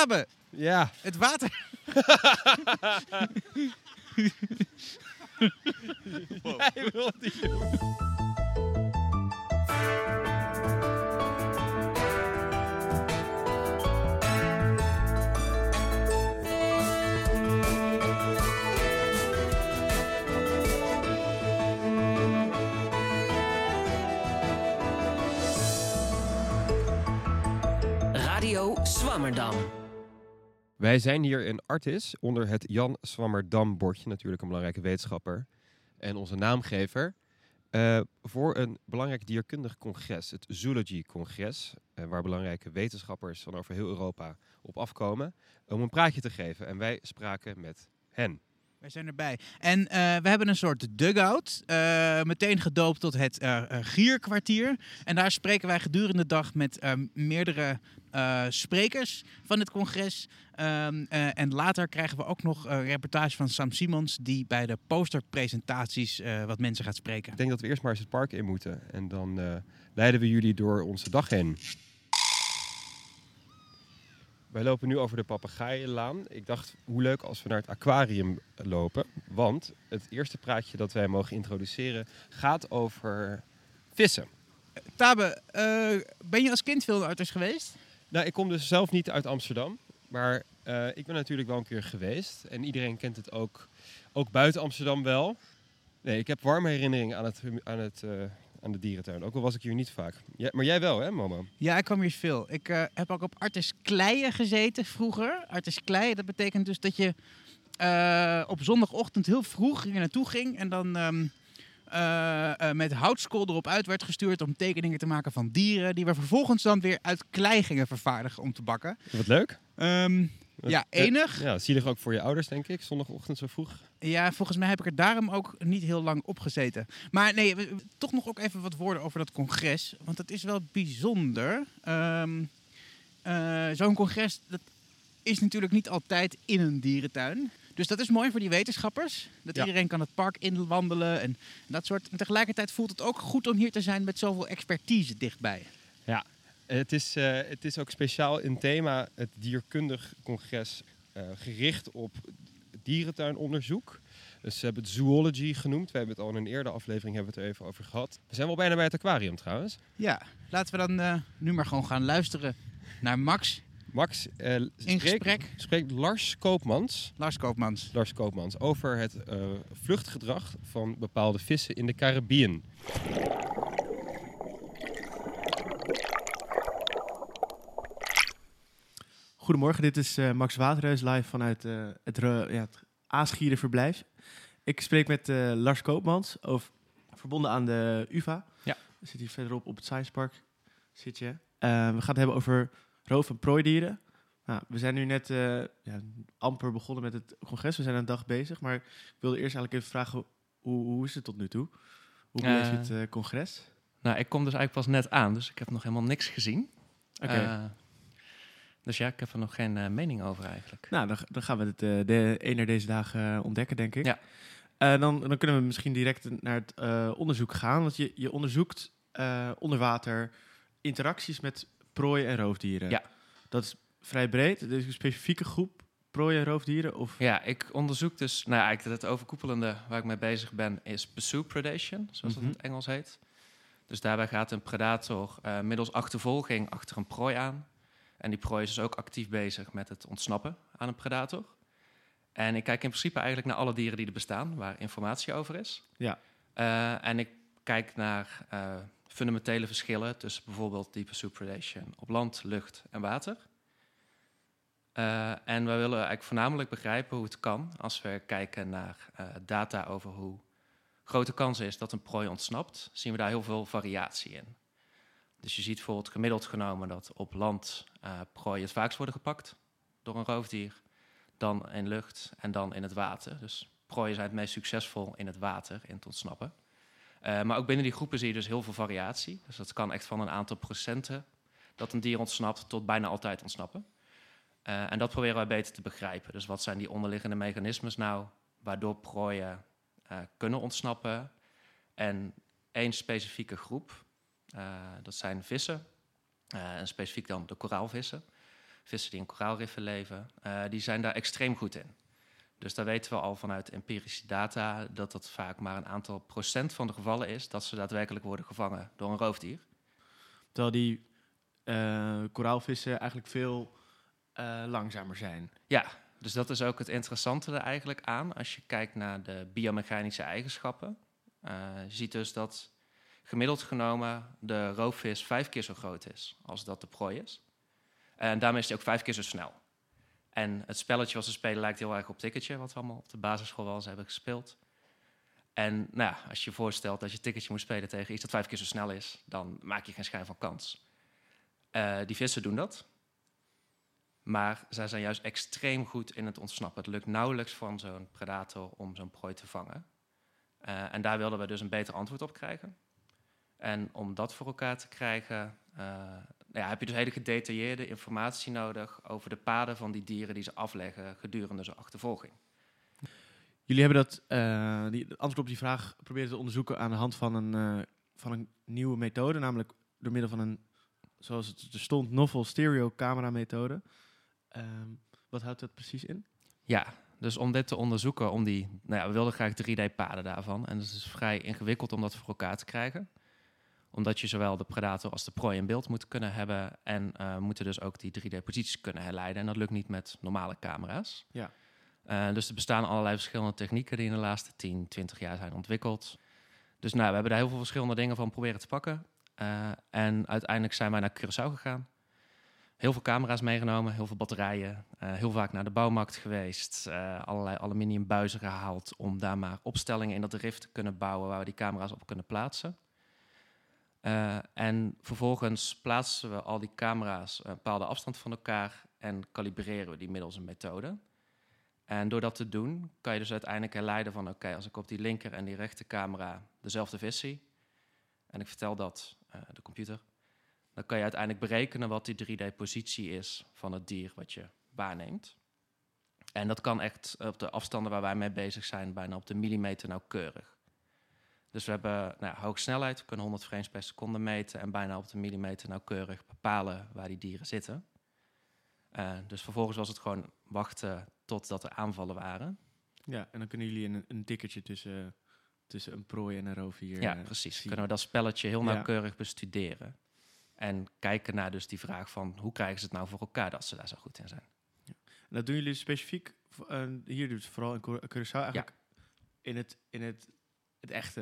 Tabe, Ja. het water... Jij wilt niet doen. Radio Zwammerdam. Wij zijn hier in Artis onder het Jan Zwammerdam-bordje, natuurlijk een belangrijke wetenschapper en onze naamgever, voor een belangrijk dierkundig congres, het Zoology-congres, waar belangrijke wetenschappers van over heel Europa op afkomen, om een praatje te geven. En wij spraken met hen. Wij zijn erbij. En we hebben een soort dugout, meteen gedoopt tot het Gierkwartier. En daar spreken wij gedurende de dag met meerdere sprekers van het congres. En later krijgen we ook nog een reportage van Sam Simons, die bij de posterpresentaties wat mensen gaat spreken. Ik denk dat we eerst maar eens het park in moeten en dan leiden we jullie door onze dag heen. Wij lopen nu over de Papegaaienlaan. Ik dacht, hoe leuk als we naar het aquarium lopen. Want het eerste praatje dat wij mogen introduceren gaat over vissen. Tabe, ben je als kind veel in Artis geweest? Nou, ik kom dus zelf niet uit Amsterdam. Maar ik ben natuurlijk wel een keer geweest. En iedereen kent het ook buiten Amsterdam wel. Nee, ik heb warme herinneringen aan de dierentuin. Ook al was ik hier niet vaak. Ja, maar jij wel, hè, mama? Ja, ik kwam hier veel. Ik heb ook op Artis Kleien gezeten vroeger. Artis Kleien, dat betekent dus dat je op zondagochtend heel vroeg hier naartoe ging. En dan met houtskool erop uit werd gestuurd om tekeningen te maken van dieren. Die we vervolgens dan weer uit klei gingen vervaardigen om te bakken. Wat leuk. Ja, enig. Ja, zielig ook voor je ouders, denk ik. Zondagochtend zo vroeg. Ja, volgens mij heb ik er daarom ook niet heel lang op gezeten. Maar nee, toch nog ook even wat woorden over dat congres. Want het is wel bijzonder. Zo'n congres, dat is natuurlijk niet altijd in een dierentuin. Dus dat is mooi voor die wetenschappers. Dat iedereen kan het park inwandelen en dat soort. En tegelijkertijd voelt het ook goed om hier te zijn met zoveel expertise dichtbij. Ja, het is ook speciaal in thema het dierkundig congres gericht op dierentuinonderzoek. Dus ze hebben het zoology genoemd. We hebben het al in een eerdere aflevering hebben we het er even over gehad. We zijn wel bijna bij het aquarium trouwens. Ja, laten we dan nu maar gewoon gaan luisteren naar Max. Max in gesprek spreekt Lars Koopmans. Lars Koopmans Over het vluchtgedrag van bepaalde vissen in de Caribiën. Goedemorgen, dit is Max Waterhuis live vanuit het Aasgierenverblijf. Ik spreek met Lars Koopmans, verbonden aan de UvA. Ja. We zitten hier verderop op het Science Park. Zit je. We gaan het hebben over roof- en prooidieren. Nou, we zijn nu net amper begonnen met het congres. We zijn een dag bezig, maar ik wilde eerst eigenlijk even vragen, hoe is het tot nu toe? Hoe beleef je het congres? Nou, ik kom dus eigenlijk pas net aan, dus ik heb nog helemaal niks gezien. Oké. Dus ja, ik heb er nog geen mening over eigenlijk. Nou, dan gaan we het een deze dagen ontdekken, denk ik. Ja. Dan kunnen we misschien direct naar het onderzoek gaan. Want je onderzoekt onder water interacties met prooi- en roofdieren. Ja. Dat is vrij breed. Er is een specifieke groep prooi- en roofdieren? Of? Ja, ik onderzoek dus... Nou ja, eigenlijk het overkoepelende waar ik mee bezig ben is pursuit predation, zoals dat in het Engels heet. Dus daarbij gaat een predator middels achtervolging achter een prooi aan. En die prooi is dus ook actief bezig met het ontsnappen aan een predator. En ik kijk in principe eigenlijk naar alle dieren die er bestaan, waar informatie over is. Ja. En ik kijk naar fundamentele verschillen tussen bijvoorbeeld die pursuit predation op land, lucht en water. En we willen eigenlijk voornamelijk begrijpen hoe het kan als we kijken naar data over hoe groot de kans is dat een prooi ontsnapt. Zien we daar heel veel variatie in. Dus je ziet bijvoorbeeld gemiddeld genomen dat op land prooien het vaakst worden gepakt door een roofdier, dan in lucht en dan in het water. Dus prooien zijn het meest succesvol in het water, in het ontsnappen. Maar ook binnen die groepen zie je dus heel veel variatie. Dus dat kan echt van een aantal procenten dat een dier ontsnapt tot bijna altijd ontsnappen. En dat proberen wij beter te begrijpen. Dus wat zijn die onderliggende mechanismes nou waardoor prooien kunnen ontsnappen? En één specifieke groep, dat zijn vissen, en specifiek dan de koraalvissen. vissen die in koraalriffen leven, die zijn daar extreem goed in. Dus daar weten we al vanuit empirische data dat dat vaak maar een aantal procent van de gevallen is dat ze daadwerkelijk worden gevangen door een roofdier. Terwijl die koraalvissen eigenlijk veel langzamer zijn. Ja, dus dat is ook het interessante er eigenlijk aan als je kijkt naar de biomechanische eigenschappen. Je ziet dus dat gemiddeld genomen de roofvis 5 keer zo groot is als dat de prooi is. En daarmee is hij ook 5 keer zo snel. En het spelletje wat ze spelen lijkt heel erg op Ticketje, wat we allemaal op de basisschool wel eens hebben gespeeld. En nou ja, als je je voorstelt dat je Ticketje moet spelen tegen iets dat 5 keer zo snel is, dan maak je geen schijn van kans. Die vissen doen dat. Maar zij zijn juist extreem goed in het ontsnappen. Het lukt nauwelijks van zo'n predator om zo'n prooi te vangen. En daar wilden we dus een beter antwoord op krijgen. En om dat voor elkaar te krijgen, heb je dus hele gedetailleerde informatie nodig over de paden van die dieren die ze afleggen gedurende zo'n achtervolging. Jullie hebben het antwoord op die vraag proberen te onderzoeken aan de hand van een nieuwe methode, namelijk door middel van een, zoals het er stond, novel stereo camera methode. Wat houdt dat precies in? Ja, dus om dit te onderzoeken, we wilden graag 3D-paden daarvan. En het is vrij ingewikkeld om dat voor elkaar te krijgen. Omdat je zowel de predator als de prooi in beeld moet kunnen hebben. En moeten dus ook die 3D-posities kunnen herleiden. En dat lukt niet met normale camera's. Ja. Dus er bestaan allerlei verschillende technieken die in de laatste 10, 20 jaar zijn ontwikkeld. Dus we hebben daar heel veel verschillende dingen van proberen te pakken. En uiteindelijk zijn wij naar Curaçao gegaan. Heel veel camera's meegenomen, heel veel batterijen. Heel vaak naar de bouwmarkt geweest. Allerlei aluminium buizen gehaald om daar maar opstellingen in dat rif te kunnen bouwen waar we die camera's op kunnen plaatsen. En vervolgens plaatsen we al die camera's een bepaalde afstand van elkaar en kalibreren we die middels een methode. En door dat te doen kan je dus uiteindelijk herleiden van oké, als ik op die linker en die rechter camera dezelfde vis zie en ik vertel dat de computer, dan kan je uiteindelijk berekenen wat die 3D-positie is van het dier wat je waarneemt. En dat kan echt op de afstanden waar wij mee bezig zijn, bijna op de millimeter nauwkeurig. Dus we hebben hoge snelheid, we kunnen 100 frames per seconde meten en bijna op de millimeter nauwkeurig bepalen waar die dieren zitten. Dus vervolgens was het gewoon wachten totdat er aanvallen waren. Ja, en dan kunnen jullie een tikkertje tussen een prooi en een roofdier Ja, precies. zien. Kunnen we dat spelletje heel nauwkeurig bestuderen. En kijken naar dus die vraag van hoe krijgen ze het nou voor elkaar dat ze daar zo goed in zijn. Ja. En dat doen jullie specifiek, hier dus vooral in Curaçao eigenlijk, in het echte,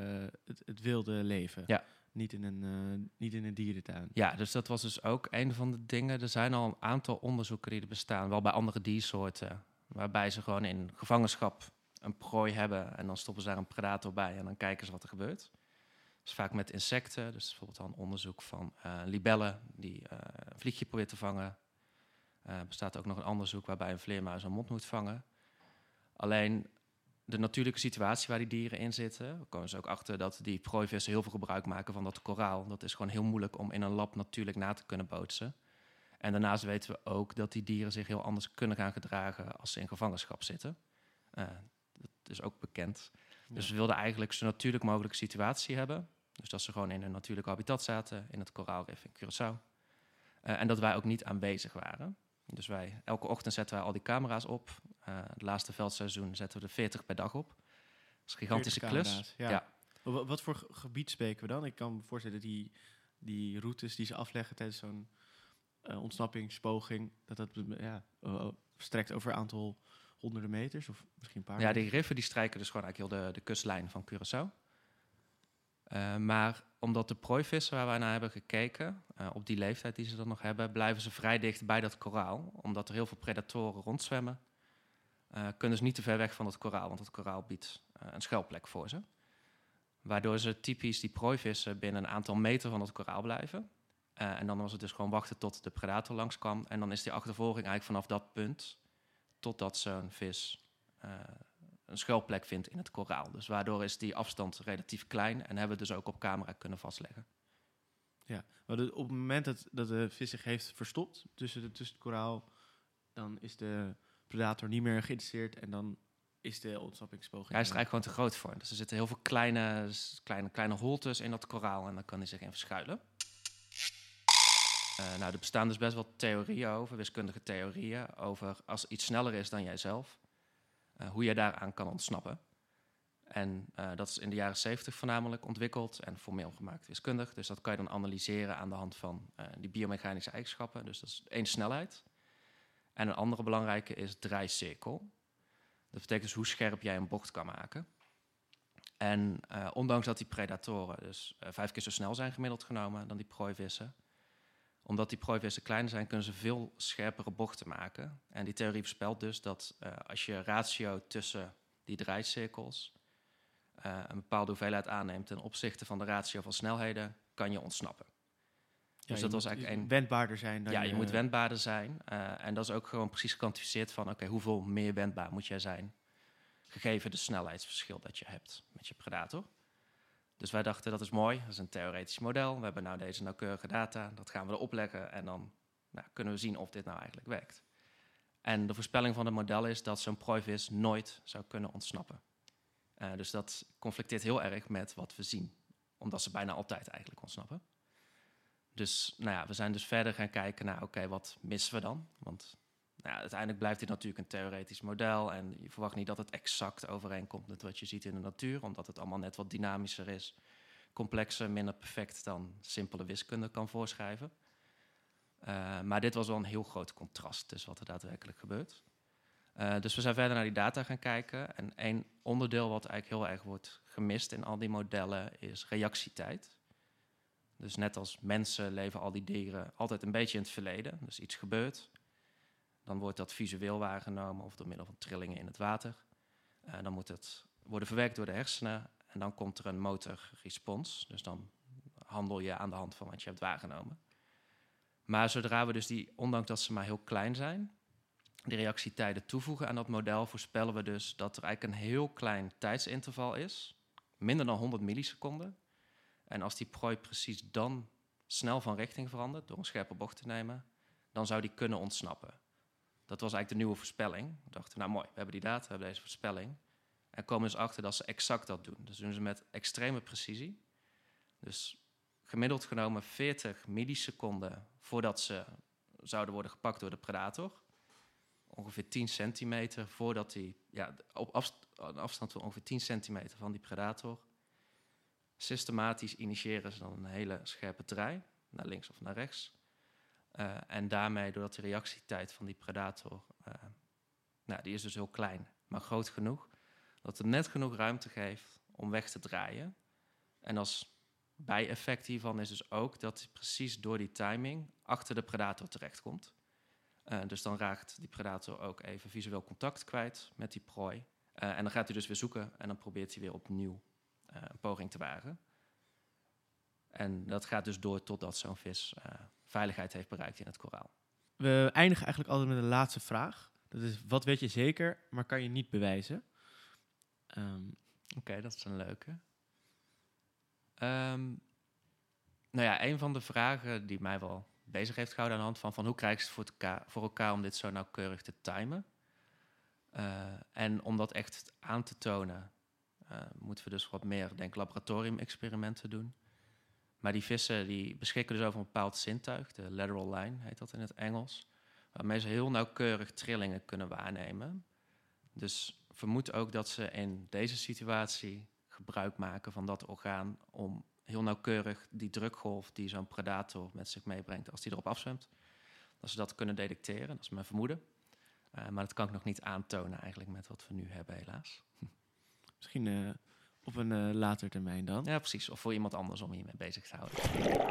het wilde leven. Ja. Niet in een dierentuin. Ja, dus dat was dus ook een van de dingen. Er zijn al een aantal onderzoeken die er bestaan, wel bij andere diersoorten, waarbij ze gewoon in gevangenschap een prooi hebben en dan stoppen ze daar een predator bij en dan kijken ze wat er gebeurt. Dus vaak met insecten, dus bijvoorbeeld al een onderzoek van libellen die een vliegje probeert te vangen. Er bestaat ook nog een onderzoek waarbij een vleermuis een mot moet vangen. Alleen de natuurlijke situatie waar die dieren in zitten, we komen dus ook achter dat die prooivissen heel veel gebruik maken van dat koraal. Dat is gewoon heel moeilijk om in een lab natuurlijk na te kunnen bootsen. En daarnaast weten we ook dat die dieren zich heel anders kunnen gaan gedragen als ze in gevangenschap zitten. Dat is ook bekend. Ja. Dus we wilden eigenlijk zo natuurlijk mogelijke situatie hebben. Dus dat ze gewoon in hun natuurlijke habitat zaten, in het koraalrif in Curaçao. En dat wij ook niet aanwezig waren. Dus elke ochtend zetten wij al die camera's op. Het laatste veldseizoen zetten we er 40 per dag op. Dat is een gigantische klus. Ja. Wat voor gebied spreken we dan? Ik kan me voorstellen dat die routes die ze afleggen tijdens zo'n ontsnappingspoging, dat strekt over een aantal honderden meters of misschien een paar. Ja, die riffen die strijken dus gewoon eigenlijk heel de kustlijn van Curaçao. Maar omdat de prooivissen waar wij naar hebben gekeken, op die leeftijd die ze dan nog hebben, blijven ze vrij dicht bij dat koraal. Omdat er heel veel predatoren rondzwemmen, kunnen ze niet te ver weg van het koraal, want het koraal biedt een schuilplek voor ze. Waardoor ze typisch die prooivissen binnen een aantal meter van het koraal blijven. En dan was het dus gewoon wachten tot de predator langskwam. En dan is die achtervolging eigenlijk vanaf dat punt totdat zo'n vis een schuilplek vindt in het koraal. Dus waardoor is die afstand relatief klein en hebben we dus ook op camera kunnen vastleggen. Ja, maar op het moment dat de vis zich heeft verstopt tussen het koraal, dan is de predator niet meer geïnteresseerd en dan is de ontsnappingspoging. Hij is er eigenlijk gewoon te groot voor. Dus er zitten heel veel kleine holtes in dat koraal en dan kan hij zich in verschuilen. Er bestaan dus best wel theorieën over, wiskundige theorieën, over als iets sneller is dan jijzelf, hoe je daaraan kan ontsnappen. En dat is in de jaren 70 voornamelijk ontwikkeld en formeel gemaakt wiskundig. Dus dat kan je dan analyseren aan de hand van die biomechanische eigenschappen. Dus dat is één snelheid. En een andere belangrijke is draaicirkel. Dat betekent dus hoe scherp jij een bocht kan maken. En ondanks dat die predatoren dus 5 keer zo snel zijn gemiddeld genomen dan die prooivissen, omdat die prooivissen kleiner zijn, kunnen ze veel scherpere bochten maken. En die theorie voorspelt dus dat als je ratio tussen die draaicirkels een bepaalde hoeveelheid aanneemt ten opzichte van de ratio van snelheden, kan je ontsnappen. Dus dat was eigenlijk wendbaarder zijn dan je moet wendbaarder zijn. En dat is ook gewoon precies gekwantificeerd van hoeveel meer wendbaar moet jij zijn, gegeven de snelheidsverschil dat je hebt met je predator. Dus wij dachten, dat is mooi, dat is een theoretisch model. We hebben nou deze nauwkeurige data, dat gaan we erop leggen en dan kunnen we zien of dit nou eigenlijk werkt. En de voorspelling van het model is dat zo'n prooivis nooit zou kunnen ontsnappen. Dus dat conflicteert heel erg met wat we zien, omdat ze bijna altijd eigenlijk ontsnappen. Dus we zijn dus verder gaan kijken naar, wat missen we dan? Want uiteindelijk blijft dit natuurlijk een theoretisch model en je verwacht niet dat het exact overeenkomt met wat je ziet in de natuur, omdat het allemaal net wat dynamischer is, complexer, minder perfect dan simpele wiskunde kan voorschrijven. Maar dit was wel een heel groot contrast tussen wat er daadwerkelijk gebeurt. Dus we zijn verder naar die data gaan kijken. En één onderdeel wat eigenlijk heel erg wordt gemist in al die modellen is reactietijd. Dus net als mensen leven al die dieren altijd een beetje in het verleden. Dus iets gebeurt, dan wordt dat visueel waargenomen of door middel van trillingen in het water. Dan moet het worden verwerkt door de hersenen en dan komt er een motorrespons. Dus dan handel je aan de hand van wat je hebt waargenomen. Maar zodra we dus ondanks dat ze maar heel klein zijn, die reactietijden toevoegen aan dat model, voorspellen we dus dat er eigenlijk een heel klein tijdsinterval is, minder dan 100 milliseconden. En als die prooi precies dan snel van richting verandert, door een scherpe bocht te nemen, dan zou die kunnen ontsnappen. Dat was eigenlijk de nieuwe voorspelling. We dachten, mooi, we hebben die data, we hebben deze voorspelling. En komen dus achter dat ze exact dat doen. Dus doen ze met extreme precisie. Dus gemiddeld genomen 40 milliseconden voordat ze zouden worden gepakt door de predator. Ongeveer 10 centimeter voordat die, op een afstand van ongeveer 10 centimeter van die predator, systematisch initiëren ze dan een hele scherpe draai, naar links of naar rechts. En daarmee, doordat de reactietijd van die predator, die is dus heel klein, maar groot genoeg, dat het net genoeg ruimte geeft om weg te draaien. En als bijeffect hiervan is dus ook dat hij precies door die timing achter de predator terechtkomt. Dus dan raakt die predator ook even visueel contact kwijt met die prooi. En dan gaat hij dus weer zoeken en dan probeert hij weer opnieuw een poging te wagen. En dat gaat dus door totdat zo'n vis veiligheid heeft bereikt in het koraal. We eindigen eigenlijk altijd met een laatste vraag. Dat is, wat weet je zeker, maar kan je niet bewijzen? Oké, dat is een leuke. Een van de vragen die mij wel bezig heeft gehouden aan de hand van hoe krijg je het voor elkaar om dit zo nauwkeurig te timen. En om dat echt aan te tonen, moeten we dus wat meer, laboratorium-experimenten doen. Maar die vissen die beschikken dus over een bepaald zintuig, de lateral line heet dat in het Engels, waarmee ze heel nauwkeurig trillingen kunnen waarnemen. Dus vermoed ook dat ze in deze situatie gebruik maken van dat orgaan om heel nauwkeurig die drukgolf die zo'n predator met zich meebrengt als die erop afzwemt, dat ze dat kunnen detecteren. Dat is mijn vermoeden. Maar dat kan ik nog niet aantonen eigenlijk met wat we nu hebben, helaas. Misschien op een later termijn dan. Ja, precies. Of voor iemand anders om hiermee bezig te houden.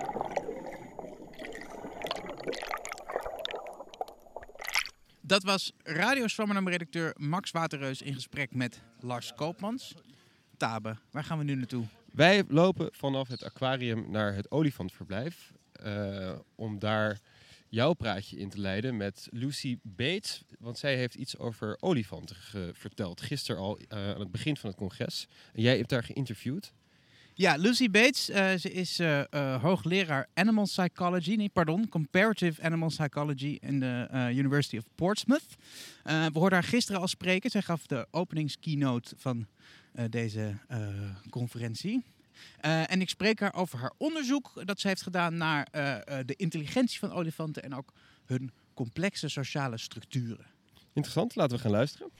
Dat was Radio Swammerdam-redacteur Max Waterreus in gesprek met Lars Koopmans. Tabe, waar gaan we nu naartoe? Wij lopen vanaf het aquarium naar het olifantverblijf. Om daar jouw praatje in te leiden met Lucy Bates. Want zij heeft iets over olifanten verteld. Gisteren al aan het begin van het congres. En jij hebt daar geïnterviewd. Ja, Lucy Bates, ze is hoogleraar Comparative Animal Psychology in de University of Portsmouth. We hoorden haar gisteren al spreken. Zij gaf de openingskeynote van deze conferentie. En ik spreek haar over haar onderzoek dat ze heeft gedaan naar de intelligentie van olifanten en ook hun complexe sociale structuren. Interessant, laten we gaan luisteren.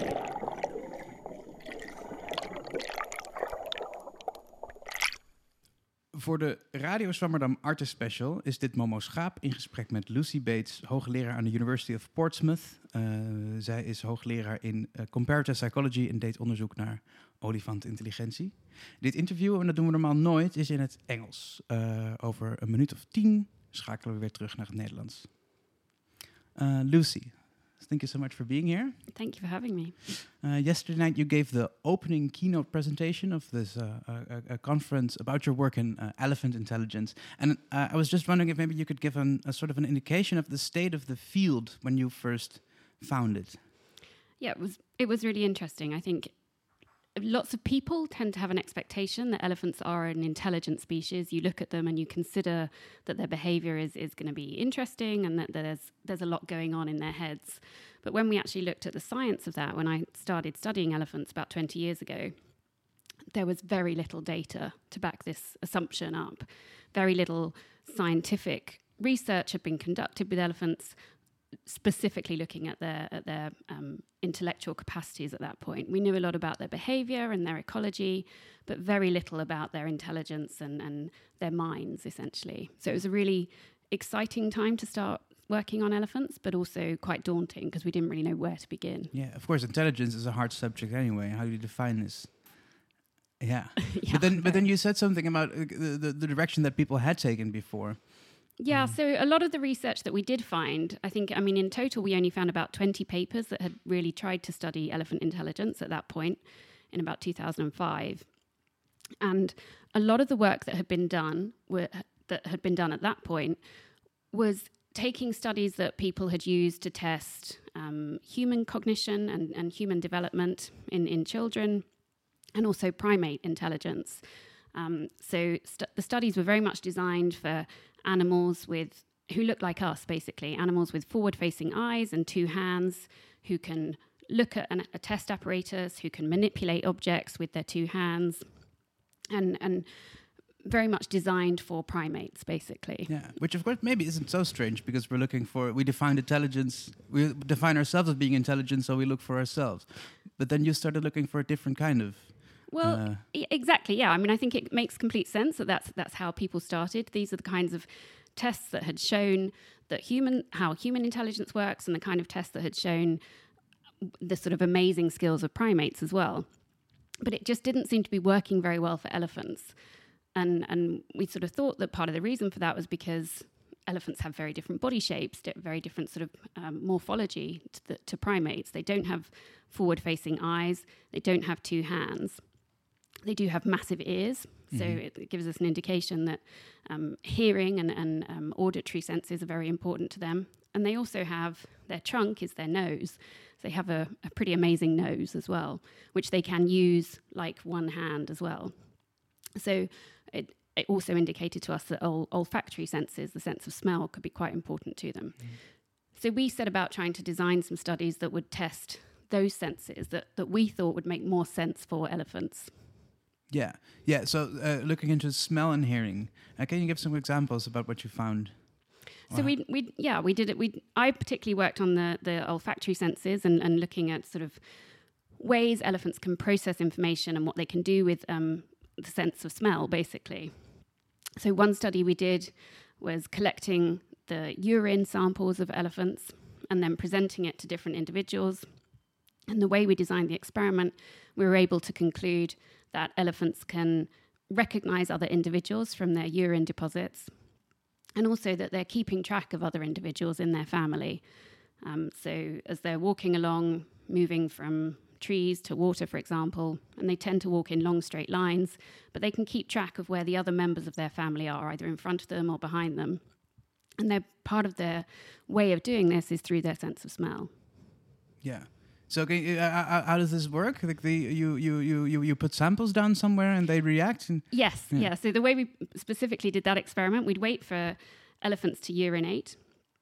Voor de Radio Swammerdam Artist Special is dit Momo Schaap in gesprek met Lucy Bates, hoogleraar aan de University of Portsmouth. Zij is hoogleraar in Comparative Psychology en deed onderzoek naar olifantintelligentie. Dit interview, en dat doen we normaal nooit, is in het Engels. Over een minuut of 10 schakelen we weer terug naar het Nederlands. Lucy, thank you so much for being here. Thank you for having me. Yesterday night you gave the opening keynote presentation of this a conference about your work in elephant intelligence. And I was just wondering if maybe you could give a sort of an indication of the state of the field when you first found it. Yeah, it was really interesting. I think lots of people tend to have an expectation that elephants are an intelligent species. You look at them and you consider that their behavior is going to be interesting and that there's a lot going on in their heads. But when we actually looked at the science of that, when I started studying elephants about 20 years ago, there was very little data to back this assumption up. Very little scientific research had been conducted with elephants, specifically looking at their intellectual capacities at that point. We knew a lot about their behavior and their ecology, but very little about their intelligence and their minds, essentially. So it was a really exciting time to start working on elephants, but also quite daunting because we didn't really know where to begin. Yeah, of course, intelligence is a hard subject anyway. How do you define this? Yeah. Yeah, but then you said something about the direction that people had taken before. Yeah, so a lot of the research that we did find, in total we only found about 20 papers that had really tried to study elephant intelligence at that point in about 2005. And a lot of the work that had been done at that point was taking studies that people had used to test human cognition and human development in children and also primate intelligence. The studies were very much designed for animals who look like us, basically. Animals with forward-facing eyes and 2 hands, who can look at a test apparatus, who can manipulate objects with their 2 hands, and very much designed for primates, basically. Yeah, which of course maybe isn't so strange because we define intelligence, we define ourselves as being intelligent, so we look for ourselves. But then you started looking for a different kind of... Well, exactly, yeah. I think it makes complete sense that's how people started. These are the kinds of tests that had shown that how human intelligence works, and the kind of tests that had shown the sort of amazing skills of primates as well. But it just didn't seem to be working very well for elephants. And we sort of thought that part of the reason for that was because elephants have very different body shapes, very different sort of morphology to primates. They don't have forward-facing eyes. They don't have 2 hands. They do have massive ears, so it gives us an indication that hearing and auditory senses are very important to them. And they also have, their trunk is their nose. So they have a pretty amazing nose as well, which they can use like 1 hand as well. So it also indicated to us that olfactory senses, the sense of smell, could be quite important to them. So we set about trying to design some studies that would test those senses that we thought would make more sense for elephants. Yeah. So looking into smell and hearing, can you give some examples about what you found? So we did it. I particularly worked on the olfactory senses and looking at sort of ways elephants can process information and what they can do with the sense of smell, basically. So one study we did was collecting the urine samples of elephants and then presenting it to different individuals. And the way we designed the experiment, we were able to conclude that elephants can recognize other individuals from their urine deposits, and also that they're keeping track of other individuals in their family. So as they're walking along, moving from trees to water, for example, and they tend to walk in long straight lines, but they can keep track of where the other members of their family are, either in front of them or behind them. And part of their way of doing this is through their sense of smell. Yeah. So how does this work? Like you put samples down somewhere and they react? Yes. So the way we specifically did that experiment, we'd wait for elephants to urinate.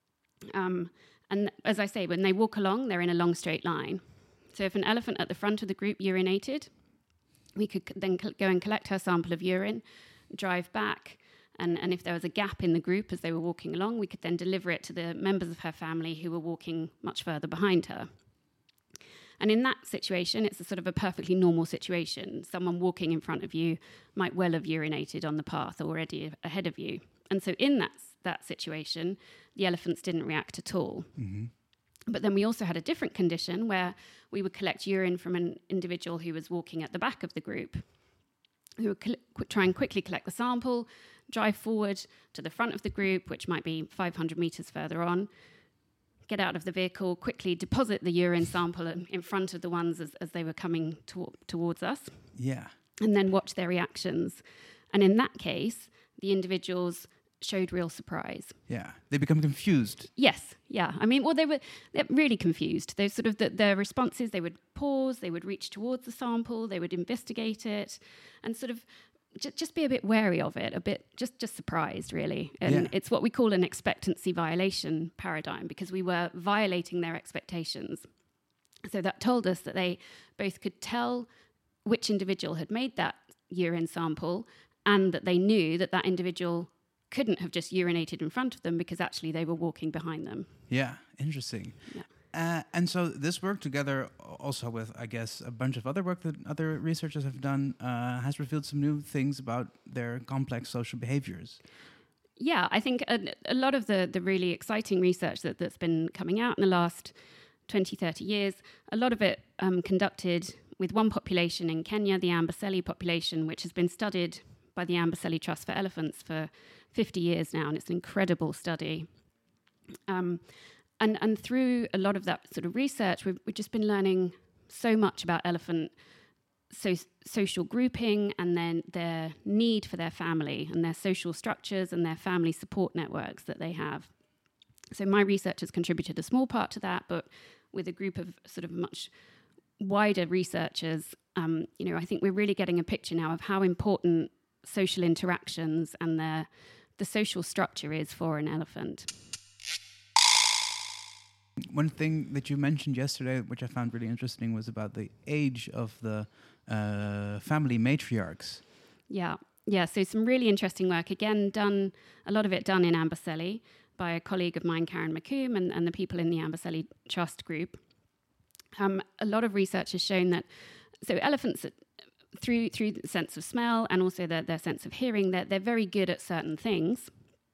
And as I say, when they walk along, they're in a long straight line. So if an elephant at the front of the group urinated, We could then go and collect her sample of urine, drive back, and if there was a gap in the group as they were walking along, we could then deliver it to the members of her family who were walking much further behind her. And in that situation, it's a sort of a perfectly normal situation. Someone walking in front of you might well have urinated on the path already ahead of you. And so in that situation, the elephants didn't react at all. Mm-hmm. But then we also had a different condition where we would collect urine from an individual who was walking at the back of the group. We would try and quickly collect the sample, drive forward to the front of the group, which might be 500 meters further on, get out of the vehicle, quickly deposit the urine sample in front of the ones as they were coming towards us, Yeah. and then watch their reactions. And in that case, the individuals showed real surprise. Yeah. They become confused. Yes, yeah. I mean, well, they're really confused. They sort of their responses. They would pause. They would reach towards the sample. They would investigate it, and sort of just be a bit wary of it. A bit just surprised, really. And it's what we call an expectancy violation paradigm, because we were violating their expectations. So that told us that they both could tell which individual had made that urine sample, and that they knew that that individual couldn't have just urinated in front of them because actually they were walking behind them. Yeah. Interesting. Yeah. And so this work, together also with, I guess, a bunch of other work that other researchers have done, has revealed some new things about their complex social behaviors. Yeah, I think a lot of the really exciting research that's been coming out in the last 20, 30 years, a lot of it conducted with one population in Kenya, the Amboseli population, which has been studied by the Amboseli Trust for Elephants for 50 years now, and it's an incredible study. And through a lot of that sort of research, we've just been learning so much about elephant social grouping, and then their need for their family and their social structures and their family support networks that they have. So my research has contributed a small part to that, but with a group of sort of much wider researchers, I think we're really getting a picture now of how important social interactions and the social structure is for an elephant. One thing that you mentioned yesterday, which I found really interesting, was about the age of the family matriarchs. Yeah. So some really interesting work, again, a lot of it done in Amboseli by a colleague of mine, Karen McComb, and the people in the Amboseli Trust group. A lot of research has shown that elephants, through the sense of smell and also their sense of hearing, they're very good at certain things,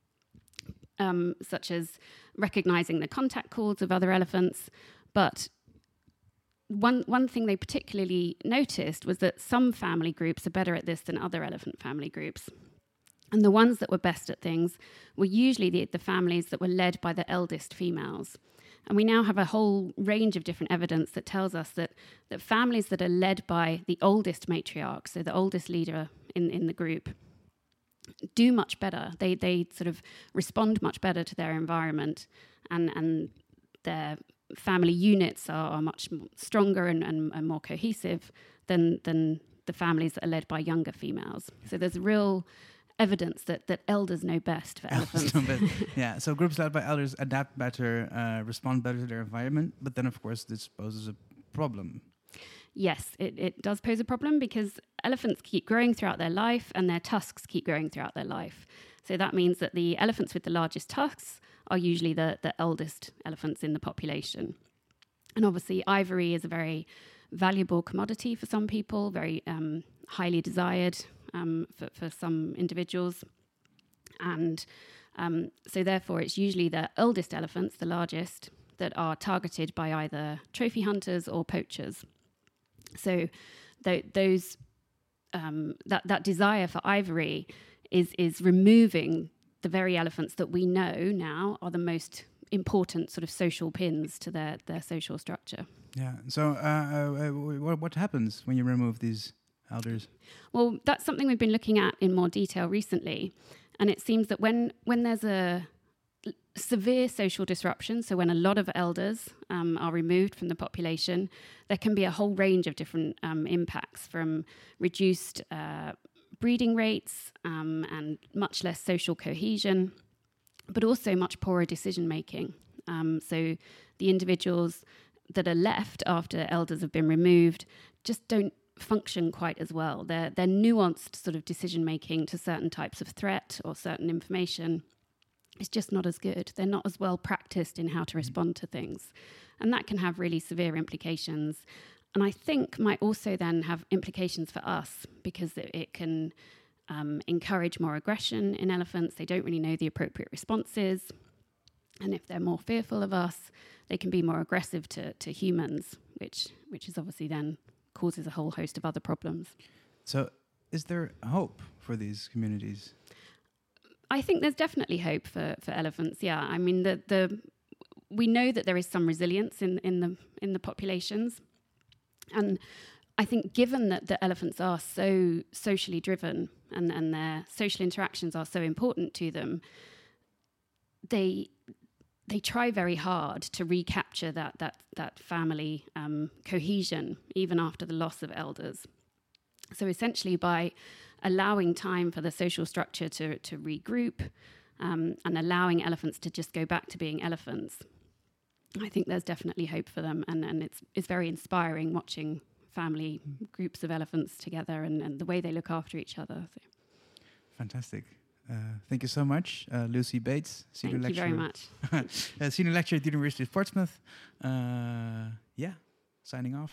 such as recognizing the contact calls of other elephants. But one thing they particularly noticed was that some family groups are better at this than other elephant family groups. And the ones that were best at things were usually the families that were led by the eldest females. And we now have a whole range of different evidence that tells us that families that are led by the oldest matriarch, so the oldest leader in the group, do much better. They sort of respond much better to their environment, and their family units are much stronger and more cohesive than the families that are led by younger females. So there's real evidence that elders know best for elephants. Yeah, so groups led by elders adapt better, respond better to their environment, but then of course this poses a problem. Yes, it does pose a problem because elephants keep growing throughout their life and their tusks keep growing throughout their life. So that means that the elephants with the largest tusks are usually the eldest elephants in the population. And obviously ivory is a very valuable commodity for some people, very highly desired for some individuals. And so therefore it's usually the eldest elephants, the largest, that are targeted by either trophy hunters or poachers. So that desire for ivory is removing the very elephants that we know now are the most important sort of social pins to their social structure. Yeah. So what happens when you remove these elders? Well, that's something we've been looking at in more detail recently. And it seems that when there's a severe social disruption, so when a lot of elders are removed from the population, there can be a whole range of different impacts, from reduced breeding rates and much less social cohesion, but also much poorer decision-making. So the individuals that are left after elders have been removed just don't function quite as well. Their nuanced sort of decision making to certain types of threat or certain information is just not as good. They're not as well practiced in how to respond to things. And that can have really severe implications. And I think might also then have implications for us, because it can encourage more aggression in elephants. They don't really know the appropriate responses. And if they're more fearful of us, they can be more aggressive to humans, which is obviously then causes a whole host of other problems. So is there hope for these communities? I think there's definitely hope for elephants. Yeah, I mean we know that there is some resilience in the populations, and I think given that the elephants are so socially driven and their social interactions are so important to them, they try very hard to recapture that family cohesion even after the loss of elders. So essentially, by allowing time for the social structure to regroup and allowing elephants to just go back to being elephants, I think there's definitely hope for them. And it's very inspiring watching family groups of elephants together and the way they look after each other. So. Fantastic. Thank you so much, Lucy Bates, senior Thank you lecturer. very much. Senior lecturer at the University of Portsmouth. Signing off.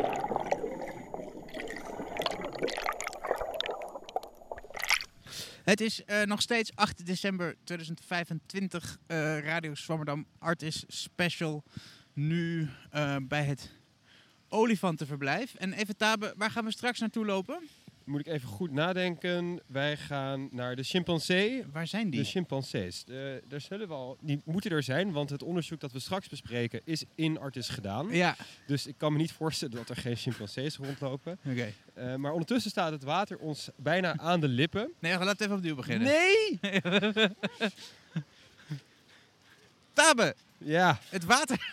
Het is nog steeds 8 december 2025. Radio Zwammerdam Artis Special. Nu bij het olifantenverblijf. En even Tabe, waar gaan we straks naartoe lopen? Moet ik even goed nadenken. Wij gaan naar de chimpansee. Waar zijn die? De chimpansees. Daar zullen we al. Die moeten er zijn, want het onderzoek dat we straks bespreken is in Artis gedaan. Ja. Dus ik kan me niet voorstellen dat er geen chimpansees rondlopen. Oké. Maar ondertussen staat het water ons bijna aan de lippen. Nee, laten we even opnieuw beginnen. Nee! Tabe, Ja. het water.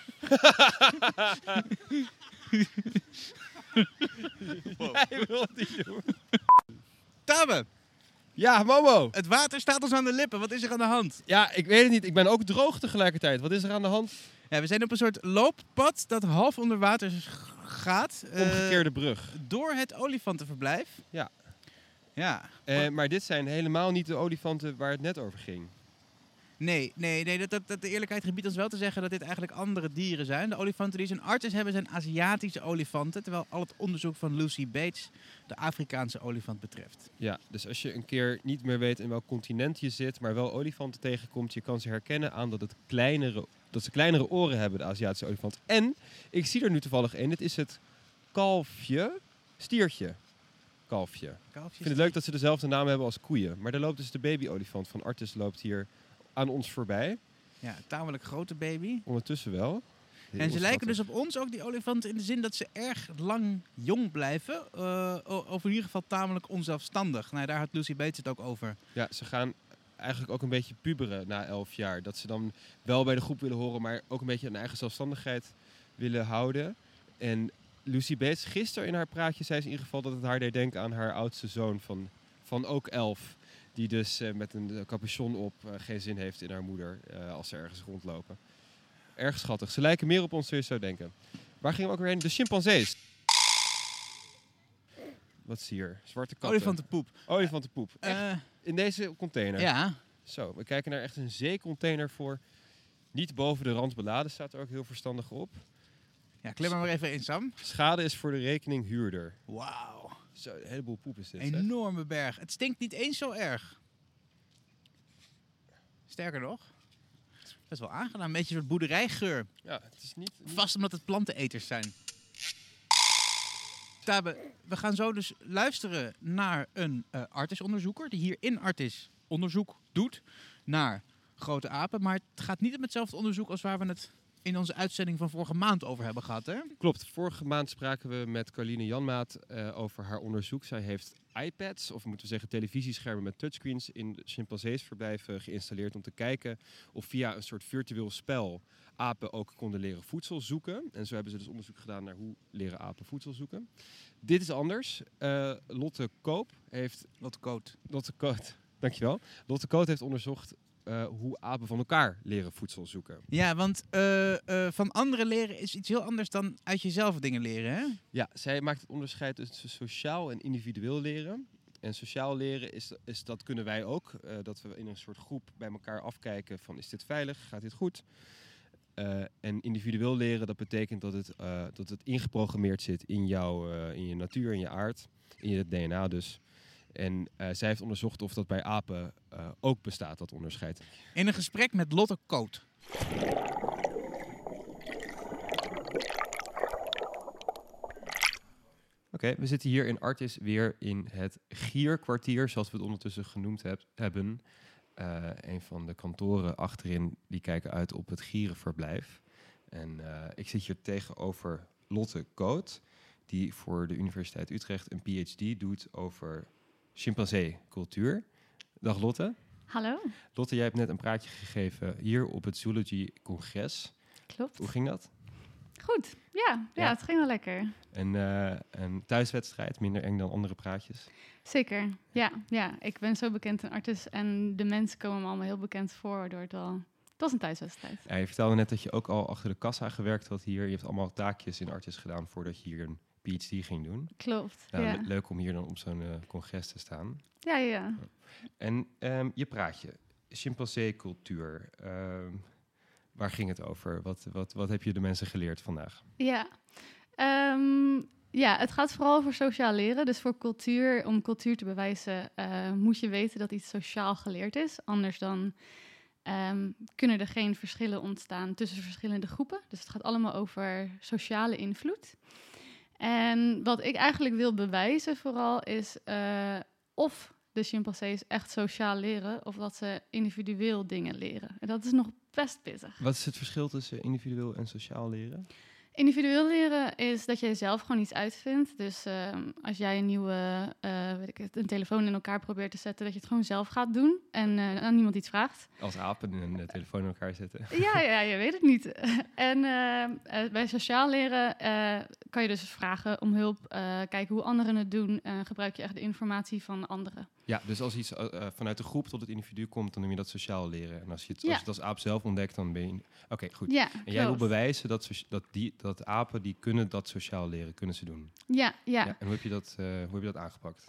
Jij wil het niet doen. Tabe, Ja, Momo. het water staat ons aan de lippen. Wat is er aan de hand? Ja, ik weet het niet. Ik ben ook droog tegelijkertijd. Wat is er aan de hand? Ja, we zijn op een soort looppad dat half onder water gaat. Omgekeerde brug. Door het olifantenverblijf. Ja. Ja. Maar dit zijn helemaal niet de olifanten waar het net over ging. Nee, dat de eerlijkheid gebiedt ons wel te zeggen dat dit eigenlijk andere dieren zijn. De olifanten die ze in Artis hebben zijn Aziatische olifanten, terwijl al het onderzoek van Lucy Bates de Afrikaanse olifant betreft. Ja, dus als je een keer niet meer weet in welk continent je zit, maar wel olifanten tegenkomt, je kan ze herkennen aan dat ze kleinere oren hebben, de Aziatische olifant. En, ik zie er nu toevallig een, dit is het stiertje. Kalfje. Ik vind het leuk dat ze dezelfde naam hebben als koeien. Maar daar loopt dus de baby-olifant van Artis loopt hier aan ons voorbij. Ja, tamelijk grote baby. Ondertussen wel. En ze lijken dus op ons ook, die olifanten, in de zin dat ze erg lang jong blijven. Of in ieder geval tamelijk onzelfstandig. Nou, daar had Lucy Bates het ook over. Ja, ze gaan eigenlijk ook een beetje puberen na 11 jaar. Dat ze dan wel bij de groep willen horen, maar ook een beetje een eigen zelfstandigheid willen houden. En Lucy Bates, gisteren in haar praatje zei ze in ieder geval dat het haar deed denken aan haar oudste zoon van ook 11. Die dus met een capuchon op geen zin heeft in haar moeder als ze ergens rondlopen. Erg schattig. Ze lijken meer op ons dan je zou denken. Waar gingen we ook weer heen? De chimpansees. Wat is hier? Zwarte katten. Olifantenpoep. Olifantenpoep. Echt in deze container. Ja. Zo, we kijken naar echt een zeecontainer voor. Niet boven de rand beladen, staat er ook heel verstandig op. Ja, klim maar even in, Sam. Schade is voor de rekening huurder. Wauw. Zo, een heleboel poep is dit. Enorme berg. Het stinkt niet eens zo erg. Sterker nog, best wel aangenaam. Een beetje een soort boerderijgeur. Ja, het is niet... Vast omdat het planteneters zijn. Tabe, we gaan zo dus luisteren naar een Artis-onderzoeker die hier in Artis onderzoek doet naar grote apen. Maar het gaat niet om hetzelfde onderzoek als waar we het in onze uitzending van vorige maand over hebben gehad, hè? Klopt. Vorige maand spraken we met Carline Janmaat over haar onderzoek. Zij heeft iPads, of moeten we zeggen televisieschermen met touchscreens, in de chimpanseesverblijven geïnstalleerd om te kijken of via een soort virtueel spel apen ook konden leren voedsel zoeken. En zo hebben ze dus onderzoek gedaan naar hoe leren apen voedsel zoeken. Dit is anders. Lotte Koot, dankjewel. Lotte Koot heeft onderzocht hoe apen van elkaar leren voedsel zoeken. Ja, want van anderen leren is iets heel anders dan uit jezelf dingen leren, hè? Ja, zij maakt het onderscheid tussen sociaal en individueel leren. En sociaal leren is dat kunnen wij ook. Dat we in een soort groep bij elkaar afkijken van is dit veilig, gaat dit goed? En individueel leren, dat betekent dat het ingeprogrammeerd zit in in je natuur, in je aard, in je DNA dus. En zij heeft onderzocht of dat bij apen ook bestaat, dat onderscheid. In een gesprek met Lotte Koot. Oké, we zitten hier in Artis weer in het Gierkwartier, zoals we het ondertussen genoemd hebben. Een van de kantoren achterin, die kijken uit op het gierenverblijf. En ik zit hier tegenover Lotte Koot, die voor de Universiteit Utrecht een PhD doet over chimpansee-cultuur. Dag Lotte. Hallo. Lotte, jij hebt net een praatje gegeven hier op het Zoology-congres. Klopt. Hoe ging dat? Goed. Ja, het ging wel lekker. Een thuiswedstrijd, minder eng dan andere praatjes. Zeker. Ja, ik ben zo bekend in Artis en de mensen komen me allemaal heel bekend voor, waardoor het was een thuiswedstrijd. Ja, je vertelde net dat je ook al achter de kassa gewerkt had hier. Je hebt allemaal taakjes in Artis gedaan voordat je hier een PhD ging doen. Klopt, Nou, ja. Leuk om hier dan op zo'n congres te staan. Ja. En je praatje, chimpansee-cultuur. Waar ging het over? Wat heb je de mensen geleerd vandaag? Ja. Het gaat vooral over sociaal leren. Dus voor cultuur, om cultuur te bewijzen, moet je weten dat iets sociaal geleerd is. Anders dan kunnen er geen verschillen ontstaan tussen verschillende groepen. Dus het gaat allemaal over sociale invloed. En wat ik eigenlijk wil bewijzen vooral is of de chimpansees echt sociaal leren of dat ze individueel dingen leren. En dat is nog best pittig. Wat is het verschil tussen individueel en sociaal leren? Individueel leren is dat je zelf gewoon iets uitvindt. Dus als jij een nieuwe een telefoon in elkaar probeert te zetten, dat je het gewoon zelf gaat doen en aan niemand iets vraagt. Als apen een telefoon in elkaar zetten. Ja, je weet het niet. En bij sociaal leren kan je dus vragen om hulp, kijken hoe anderen het doen. Gebruik je echt de informatie van anderen. Ja, dus als iets vanuit de groep tot het individu komt, dan noem je dat sociaal leren. En als je het als aap zelf ontdekt, dan ben je... Oké, goed. Ja, en jij wil bewijzen dat apen, die kunnen dat sociaal leren, kunnen ze doen. Ja. En hoe heb je dat aangepakt?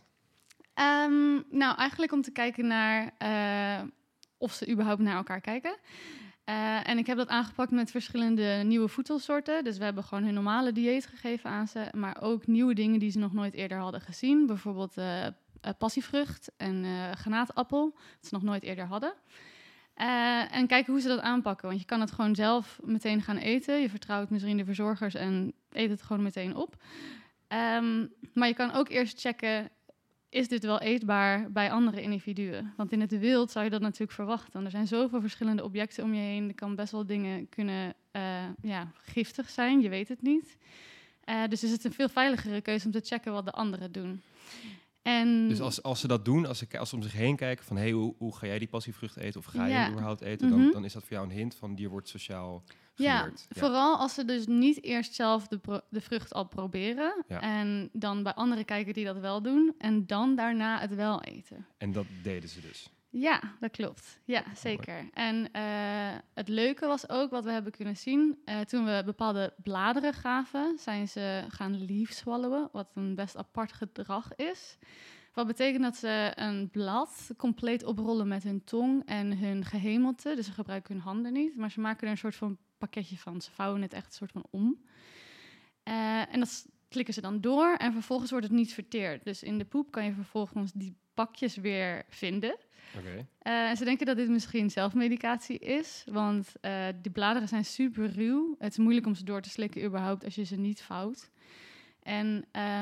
Nou, eigenlijk om te kijken naar of ze überhaupt naar elkaar kijken. En ik heb dat aangepakt met verschillende nieuwe voedselsoorten. Dus we hebben gewoon hun normale dieet gegeven aan ze, maar ook nieuwe dingen die ze nog nooit eerder hadden gezien. Bijvoorbeeld passievrucht en granaatappel, dat ze nog nooit eerder hadden. En kijken hoe ze dat aanpakken. Want je kan het gewoon zelf meteen gaan eten. Je vertrouwt misschien de verzorgers en eet het gewoon meteen op. Maar je kan ook eerst checken, is dit wel eetbaar bij andere individuen? Want in het wild zou je dat natuurlijk verwachten. Want er zijn zoveel verschillende objecten om je heen. Er kan best wel dingen kunnen giftig zijn, je weet het niet. Dus is het een veel veiligere keuze om te checken wat de anderen doen. En Dus als ze dat doen, als ze om zich heen kijken van hey, hoe ga jij die passievrucht eten of ga je hem überhaupt eten, dan is dat voor jou een hint van die wordt sociaal geleerd. Ja, vooral als ze dus niet eerst zelf de vrucht al proberen en dan bij anderen kijken die dat wel doen en dan daarna het wel eten. En dat deden ze dus? Ja, dat klopt. Ja, zeker. En het leuke was ook wat we hebben kunnen zien. Toen we bepaalde bladeren gaven, zijn ze gaan leaf swallowen, wat een best apart gedrag is. Wat betekent dat ze een blad compleet oprollen met hun tong en hun gehemelte. Dus ze gebruiken hun handen niet, maar ze maken er een soort van pakketje van. Ze vouwen het echt een soort van om. En dat klikken ze dan door en vervolgens wordt het niet verteerd. Dus in de poep kan je vervolgens die pakjes weer vinden. Okay. Ze denken dat dit misschien zelfmedicatie is, want die bladeren zijn super ruw. Het is moeilijk om ze door te slikken überhaupt als je ze niet vouwt. En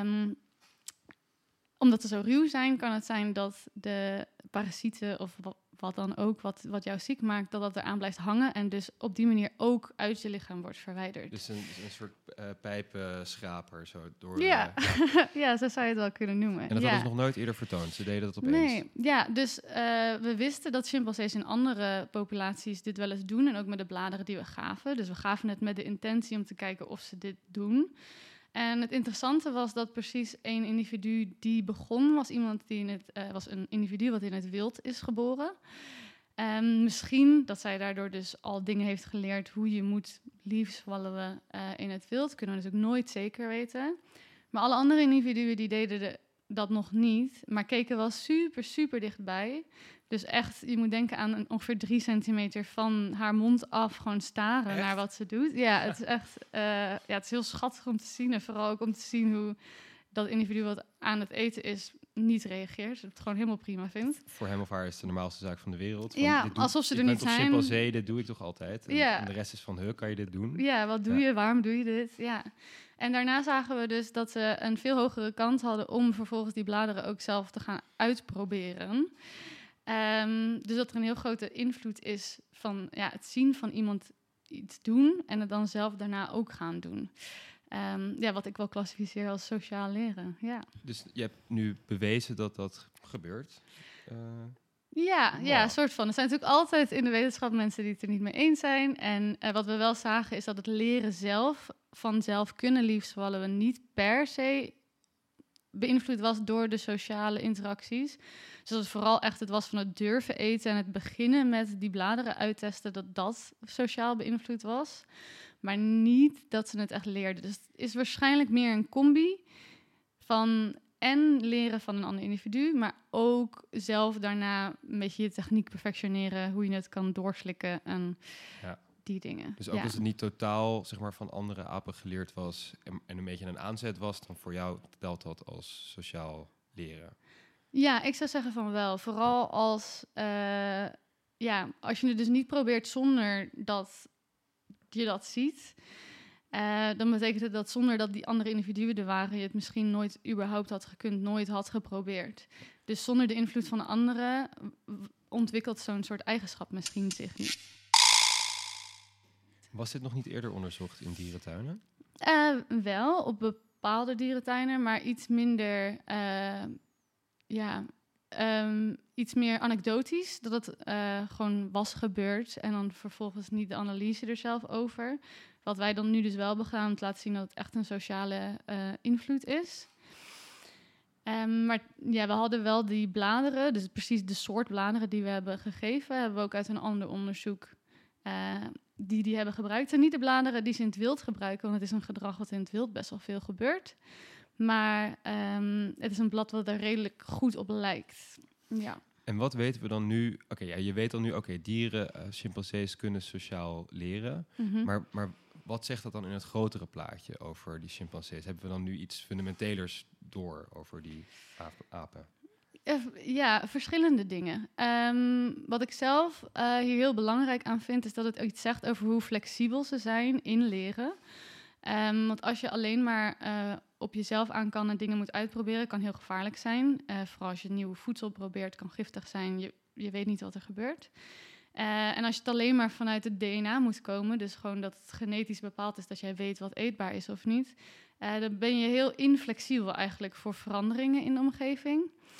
omdat ze zo ruw zijn, kan het zijn dat de parasieten of wat dan ook, wat jou ziek maakt, dat eraan blijft hangen en dus op die manier ook uit je lichaam wordt verwijderd. Dus een soort pijpenschraper zo door... Ja. Ja, zo zou je het wel kunnen noemen. En dat hadden ze nog nooit eerder vertoond? Ze deden dat opeens? Nee, ja, dus we wisten dat chimpansees in andere populaties dit wel eens doen en ook met de bladeren die we gaven. Dus we gaven het met de intentie om te kijken of ze dit doen. En het interessante was dat precies één individu die begon, was een individu wat in het wild is geboren. Misschien dat zij daardoor dus al dingen heeft geleerd hoe je moet liefswallowen in het wild. Kunnen we natuurlijk nooit zeker weten. Maar alle andere individuen die deden dat nog niet, maar keken wel super, super dichtbij. Dus echt, je moet denken aan ongeveer 3 centimeter van haar mond af, gewoon staren Echt? naar wat ze doet. Ja, het is echt, het is heel schattig om te zien. En vooral ook om te zien hoe dat individu wat aan het eten is, niet reageert. Het gewoon helemaal prima vindt. Voor hem of haar is het de normaalste zaak van de wereld. Ja, dit alsof ze er ik ben niet toch zijn. chimpansee, dit doe ik toch altijd? En, Ja. en de rest is van, kan je dit doen? Ja, wat doe Ja. je? Waarom doe je dit? Ja. En daarna zagen we dus dat ze een veel hogere kans hadden om vervolgens die bladeren ook zelf te gaan uitproberen. Dus dat er een heel grote invloed is van het zien van iemand iets doen en het dan zelf daarna ook gaan doen. Wat ik wel klassificeer als sociaal leren. Ja. Dus je hebt nu bewezen dat dat gebeurt. Ja, Wow. een soort van. Er zijn natuurlijk altijd in de wetenschap mensen die het er niet mee eens zijn. En wat we wel zagen is dat het leren zelf, vanzelf kunnen liefswallowen, niet per se beïnvloed was door de sociale interacties. Dus dat het vooral echt het was van het durven eten en het beginnen met die bladeren uittesten, dat sociaal beïnvloed was. Maar niet dat ze het echt leerden. Dus het is waarschijnlijk meer een combi van en leren van een ander individu, maar ook zelf daarna een beetje je techniek perfectioneren, hoe je het kan doorslikken en die dingen. Dus ook als het niet totaal zeg maar, van andere apen geleerd was en een beetje een aanzet was, dan voor jou telt dat als sociaal leren. Ja, ik zou zeggen van wel. Vooral als als je het dus niet probeert zonder dat je dat ziet, dan betekent het dat zonder dat die andere individuen er waren, je het misschien nooit überhaupt had gekund, nooit had geprobeerd. Dus zonder de invloed van de anderen ontwikkelt zo'n soort eigenschap misschien zich niet. Was dit nog niet eerder onderzocht in dierentuinen? Wel, op bepaalde dierentuinen, maar iets minder, iets meer anekdotisch. Dat het gewoon was gebeurd en dan vervolgens niet de analyse er zelf over. Wat wij dan nu dus wel hebben gedaan om te laten zien dat het echt een sociale invloed is. Maar ja, we hadden wel die bladeren, dus precies de soort bladeren die we hebben gegeven, hebben we ook uit een ander onderzoek die hebben gebruikt. En niet de bladeren die ze in het wild gebruiken, want het is een gedrag wat in het wild best wel veel gebeurt. Maar het is een blad wat er redelijk goed op lijkt. Ja. En wat weten we dan nu? Je weet dan nu, dieren, chimpansees kunnen sociaal leren. Mm-hmm. Maar wat zegt dat dan in het grotere plaatje over die chimpansees? Hebben we dan nu iets fundamentelers door over die apen? Ja, verschillende dingen. Wat ik zelf hier heel belangrijk aan vind, is dat het iets zegt over hoe flexibel ze zijn in leren. Want als je alleen maar op jezelf aan kan en dingen moet uitproberen, kan heel gevaarlijk zijn. Vooral als je nieuw voedsel probeert, kan giftig zijn. Je weet niet wat er gebeurt. En als je het alleen maar vanuit het DNA moet komen, dus gewoon dat het genetisch bepaald is dat jij weet wat eetbaar is of niet, dan ben je heel inflexibel eigenlijk voor veranderingen in de omgeving.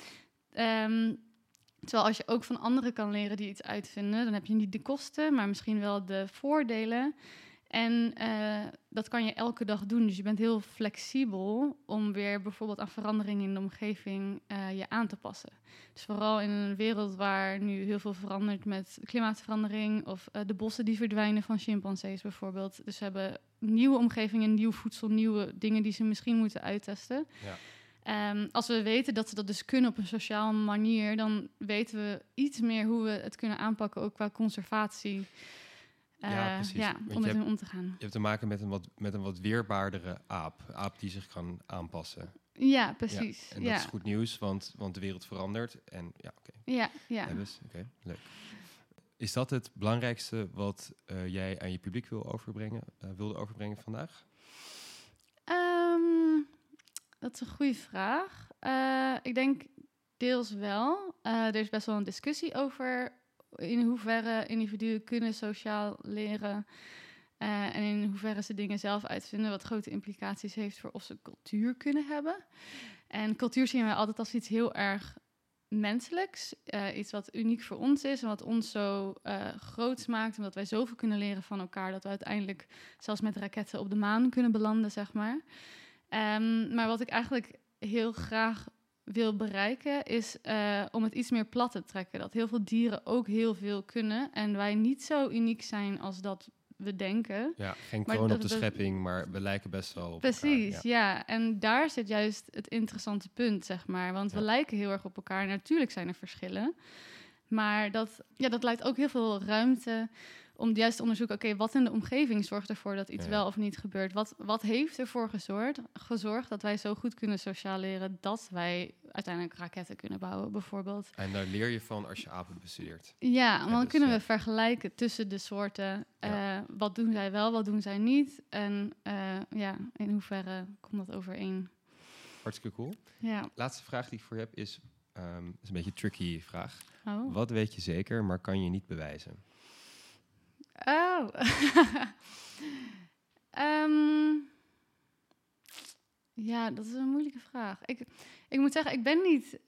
Terwijl als je ook van anderen kan leren die iets uitvinden, dan heb je niet de kosten, maar misschien wel de voordelen. En dat kan je elke dag doen. Dus je bent heel flexibel om weer bijvoorbeeld aan veranderingen in de omgeving je aan te passen. Dus vooral in een wereld waar nu heel veel verandert met klimaatverandering of de bossen die verdwijnen van chimpansees bijvoorbeeld. Dus ze hebben nieuwe omgevingen, nieuw voedsel, nieuwe dingen die ze misschien moeten uittesten. Ja. Als we weten dat ze dat dus kunnen op een sociale manier, dan weten we iets meer hoe we het kunnen aanpakken, ook qua conservatie. Precies. Om met hen om te gaan. Je hebt te maken met een wat weerbaardere aap die zich kan aanpassen. Ja, precies. Ja, en dat is goed nieuws, want de wereld verandert. En Ja. Oké, leuk. Is dat het belangrijkste wat jij aan je publiek wilde overbrengen vandaag? Dat is een goede vraag. Ik denk deels wel. Er is best wel een discussie over in hoeverre individuen kunnen sociaal leren en in hoeverre ze dingen zelf uitvinden, wat grote implicaties heeft voor of ze cultuur kunnen hebben. En cultuur zien wij altijd als iets heel erg menselijks, iets wat uniek voor ons is en wat ons zo groots maakt, omdat wij zoveel kunnen leren van elkaar, dat we uiteindelijk zelfs met raketten op de maan kunnen belanden, zeg maar. Maar wat ik eigenlijk heel graag wil bereiken, is om het iets meer plat te trekken. Dat heel veel dieren ook heel veel kunnen en wij niet zo uniek zijn als dat we denken. Ja, geen Maar kroon op dat- de schepping, maar we lijken best wel op Precies, elkaar. ja. En daar zit juist het interessante punt, zeg maar. Want we Ja. lijken heel erg op elkaar. Natuurlijk zijn er verschillen. Maar dat leidt ook heel veel ruimte om juist te onderzoeken... oké, wat in de omgeving zorgt ervoor dat iets Ja. wel of niet gebeurt? Wat heeft ervoor gezorgd dat wij zo goed kunnen socialeren... dat wij uiteindelijk raketten kunnen bouwen, bijvoorbeeld? En daar leer je van als je apen bestudeert. Ja, want dan dus, kunnen ja. we vergelijken tussen de soorten. Ja. Wat doen zij wel, wat doen zij niet? En in hoeverre komt dat overeen? Hartstikke cool. Ja. Laatste vraag die ik voor je heb is een beetje een tricky vraag. Oh. Wat weet je zeker, maar kan je niet bewijzen? Oh. Ja, dat is een moeilijke vraag. Ik moet zeggen, ik ben niet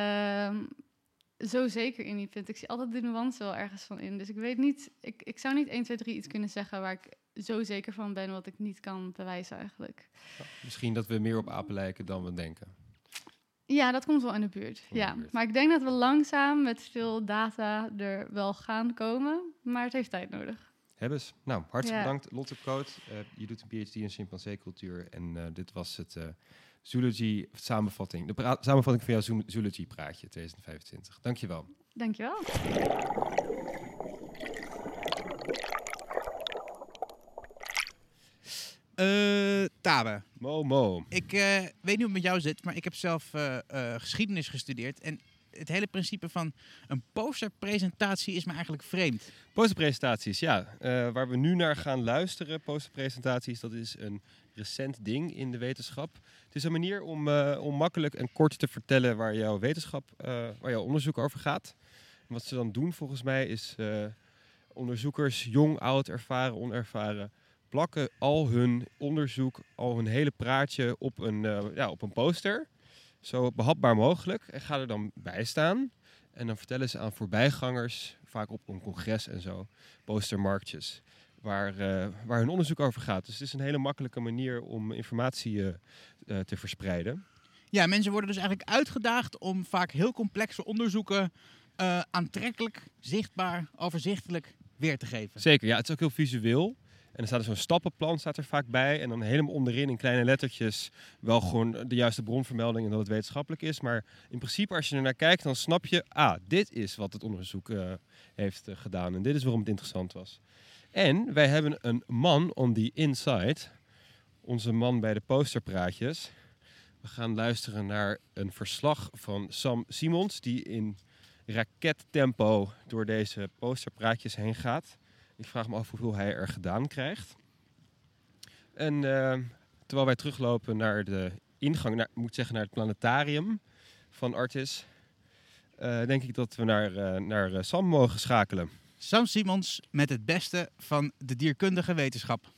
zo zeker in die punt. Ik zie altijd de nuance wel ergens van in. Dus ik weet niet, ik zou niet 1, 2, 3 iets kunnen zeggen waar ik zo zeker van ben wat ik niet kan bewijzen eigenlijk. Misschien dat we meer op apen lijken dan we denken. Ja, dat komt wel in de buurt. in de Ja, buurt. maar ik denk dat we langzaam met veel data er wel gaan komen. Maar het heeft tijd nodig. Hebbes. Nou, hartstikke Ja. bedankt Lotte Koot. Je doet een PhD in chimpanseecultuur en dit was het Zoology samenvatting. De samenvatting van jouw Zoology praatje 2025. Dankjewel. Dankjewel. Tabe. Momo. Ik weet niet hoe het met jou zit, maar ik heb zelf geschiedenis gestudeerd. En het hele principe van een posterpresentatie is me eigenlijk vreemd. Posterpresentaties, ja. Waar we nu naar gaan luisteren, posterpresentaties, dat is een recent ding in de wetenschap. Het is een manier om makkelijk en kort te vertellen waar jouw wetenschap, waar jouw onderzoek over gaat. En wat ze dan doen volgens mij is onderzoekers, jong, oud, ervaren, onervaren, plakken al hun onderzoek, al hun hele praatje op een poster. Zo behapbaar mogelijk. En ga er dan bij staan. En dan vertellen ze aan voorbijgangers, vaak op een congres en zo, postermarktjes, waar hun onderzoek over gaat. Dus het is een hele makkelijke manier om informatie te verspreiden. Ja, mensen worden dus eigenlijk uitgedaagd om vaak heel complexe onderzoeken aantrekkelijk, zichtbaar, overzichtelijk weer te geven. Zeker, ja, het is ook heel visueel. En er staat zo'n stappenplan staat er vaak bij. En dan helemaal onderin in kleine lettertjes wel gewoon de juiste bronvermelding en dat het wetenschappelijk is. Maar in principe als je er naar kijkt, dan snap je, dit is wat het onderzoek heeft gedaan. En dit is waarom het interessant was. En wij hebben een man on the inside. Onze man bij de posterpraatjes. We gaan luisteren naar een verslag van Sam Simons, die in rakettempo door deze posterpraatjes heen gaat. Ik vraag me af hoeveel hij er gedaan krijgt. En terwijl wij teruglopen naar de ingang, naar het planetarium van Artis, denk ik dat we naar Sam mogen schakelen. Sam Simons met het beste van de dierkundige wetenschap.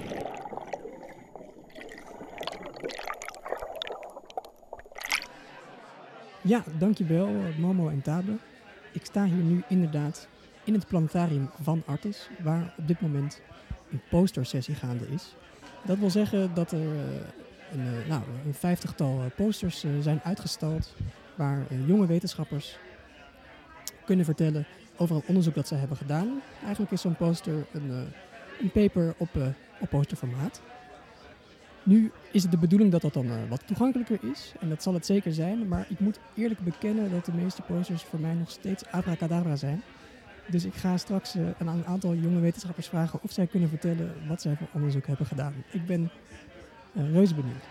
Ja, dankjewel Momo en Tabe. Ik sta hier nu inderdaad in het planetarium van Artis, waar op dit moment een postersessie gaande is. Dat wil zeggen dat er een 50-tal posters zijn uitgestald, waar jonge wetenschappers kunnen vertellen over een onderzoek dat ze hebben gedaan. Eigenlijk is zo'n poster een paper op posterformaat. Nu is het de bedoeling dat dat dan wat toegankelijker is. En dat zal het zeker zijn. Maar ik moet eerlijk bekennen dat de meeste posters voor mij nog steeds abracadabra zijn. Dus ik ga straks aan een aantal jonge wetenschappers vragen of zij kunnen vertellen wat zij voor onderzoek hebben gedaan. Ik ben reuze benieuwd.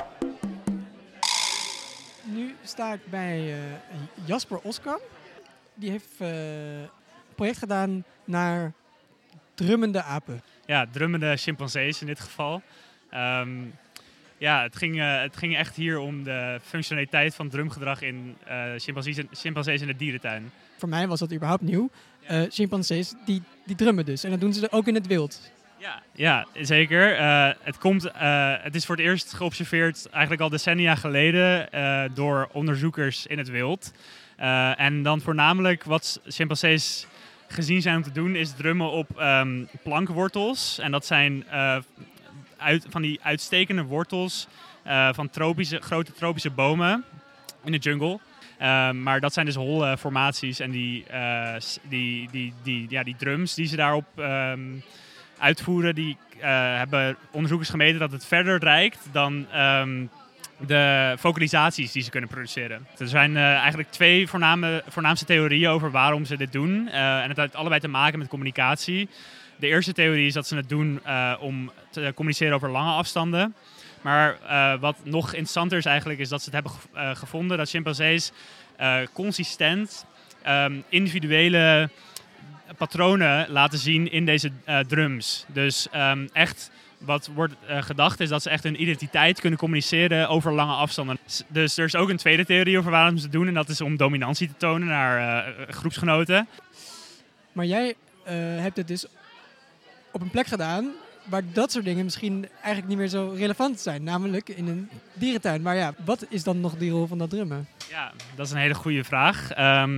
Nu sta ik bij Jasper Oskam. Die heeft een project gedaan naar drummende apen. Ja, drummende chimpansees in dit geval. Het ging echt hier om de functionaliteit van drumgedrag in chimpansees in de dierentuin. Voor mij was dat überhaupt nieuw. Chimpansees die drummen dus. En dat doen ze ook in het wild. Ja, zeker. Het is voor het eerst geobserveerd eigenlijk al decennia geleden door onderzoekers in het wild. En dan voornamelijk wat chimpansees gezien zijn om te doen is drummen op plankwortels. En dat zijn van die uitstekende wortels van grote tropische bomen. in de jungle. Maar dat zijn dus holle formaties en die drums die ze daarop uitvoeren, die hebben onderzoekers gemeten dat het verder reikt dan de vocalisaties die ze kunnen produceren. Er zijn eigenlijk 2 voornaamste theorieën over waarom ze dit doen. En het heeft allebei te maken met communicatie. De eerste theorie is dat ze het doen om te communiceren over lange afstanden. Maar wat nog interessanter is eigenlijk, is dat ze het hebben gevonden dat chimpansees consistent individuele patronen laten zien in deze drums. Dus echt wat wordt gedacht is dat ze echt hun identiteit kunnen communiceren over lange afstanden. Dus er is ook een tweede theorie over waarom ze het doen en dat is om dominantie te tonen naar groepsgenoten. Maar jij hebt het dus op een plek gedaan waar dat soort dingen misschien eigenlijk niet meer zo relevant zijn. Namelijk in een dierentuin. Maar ja, wat is dan nog die rol van dat drummen? Ja, dat is een hele goede vraag.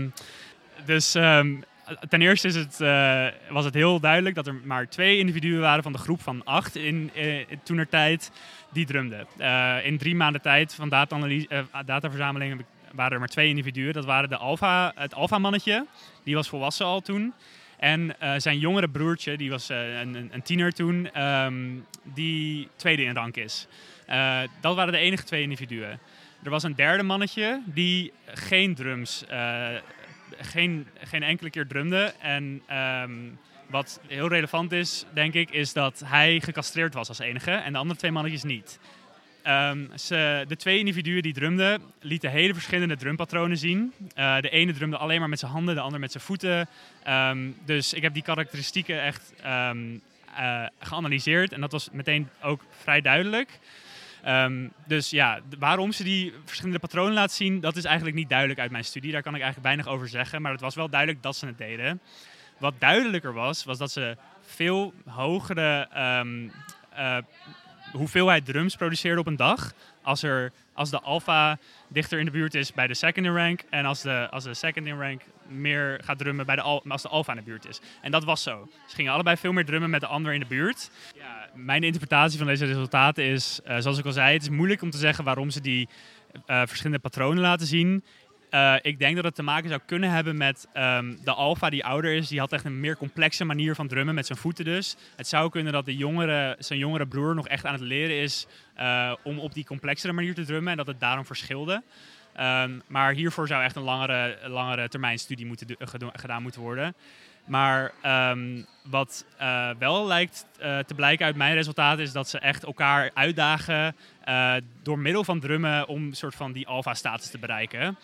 Ten eerste was het heel duidelijk dat er maar 2 individuen waren van de groep van 8 in toenertijd die drumden. In 3 maanden tijd van dataverzameling waren er maar 2 individuen. Dat waren het alfa-mannetje, die was volwassen al toen. En zijn jongere broertje, die was een tiener toen, die tweede in rank is. Dat waren de enige 2 individuen. Er was een derde mannetje die geen drums, geen enkele keer drumde. En wat heel relevant is, denk ik, is dat hij gecastreerd was als enige en de andere 2 mannetjes niet. De 2 individuen die drumden, lieten hele verschillende drumpatronen zien. De ene drumde alleen maar met zijn handen, de ander met zijn voeten. Dus ik heb die karakteristieken echt geanalyseerd en dat was meteen ook vrij duidelijk. Dus ja, waarom ze die verschillende patronen laten zien, dat is eigenlijk niet duidelijk uit mijn studie. Daar kan ik eigenlijk weinig over zeggen, maar het was wel duidelijk dat ze het deden. Wat duidelijker was dat ze veel hogere hoeveelheid drums produceerden op een dag. Als de alpha dichter in de buurt is bij de second in rank en als de second in rank meer gaat drummen als de alpha in de buurt is. En dat was zo. Ze gingen allebei veel meer drummen met de ander in de buurt. Ja, mijn interpretatie van deze resultaten is, zoals ik al zei, het is moeilijk om te zeggen waarom ze die verschillende patronen laten zien. Ik denk dat het te maken zou kunnen hebben met de alpha die ouder is. Die had echt een meer complexe manier van drummen met zijn voeten dus. Het zou kunnen dat zijn jongere broer nog echt aan het leren is om op die complexere manier te drummen. En dat het daarom verschilde. Maar hiervoor zou echt een langere termijn studie gedaan moeten worden. Maar wat wel lijkt te blijken uit mijn resultaten is dat ze echt elkaar uitdagen door middel van drummen om een soort van die alpha-status te bereiken.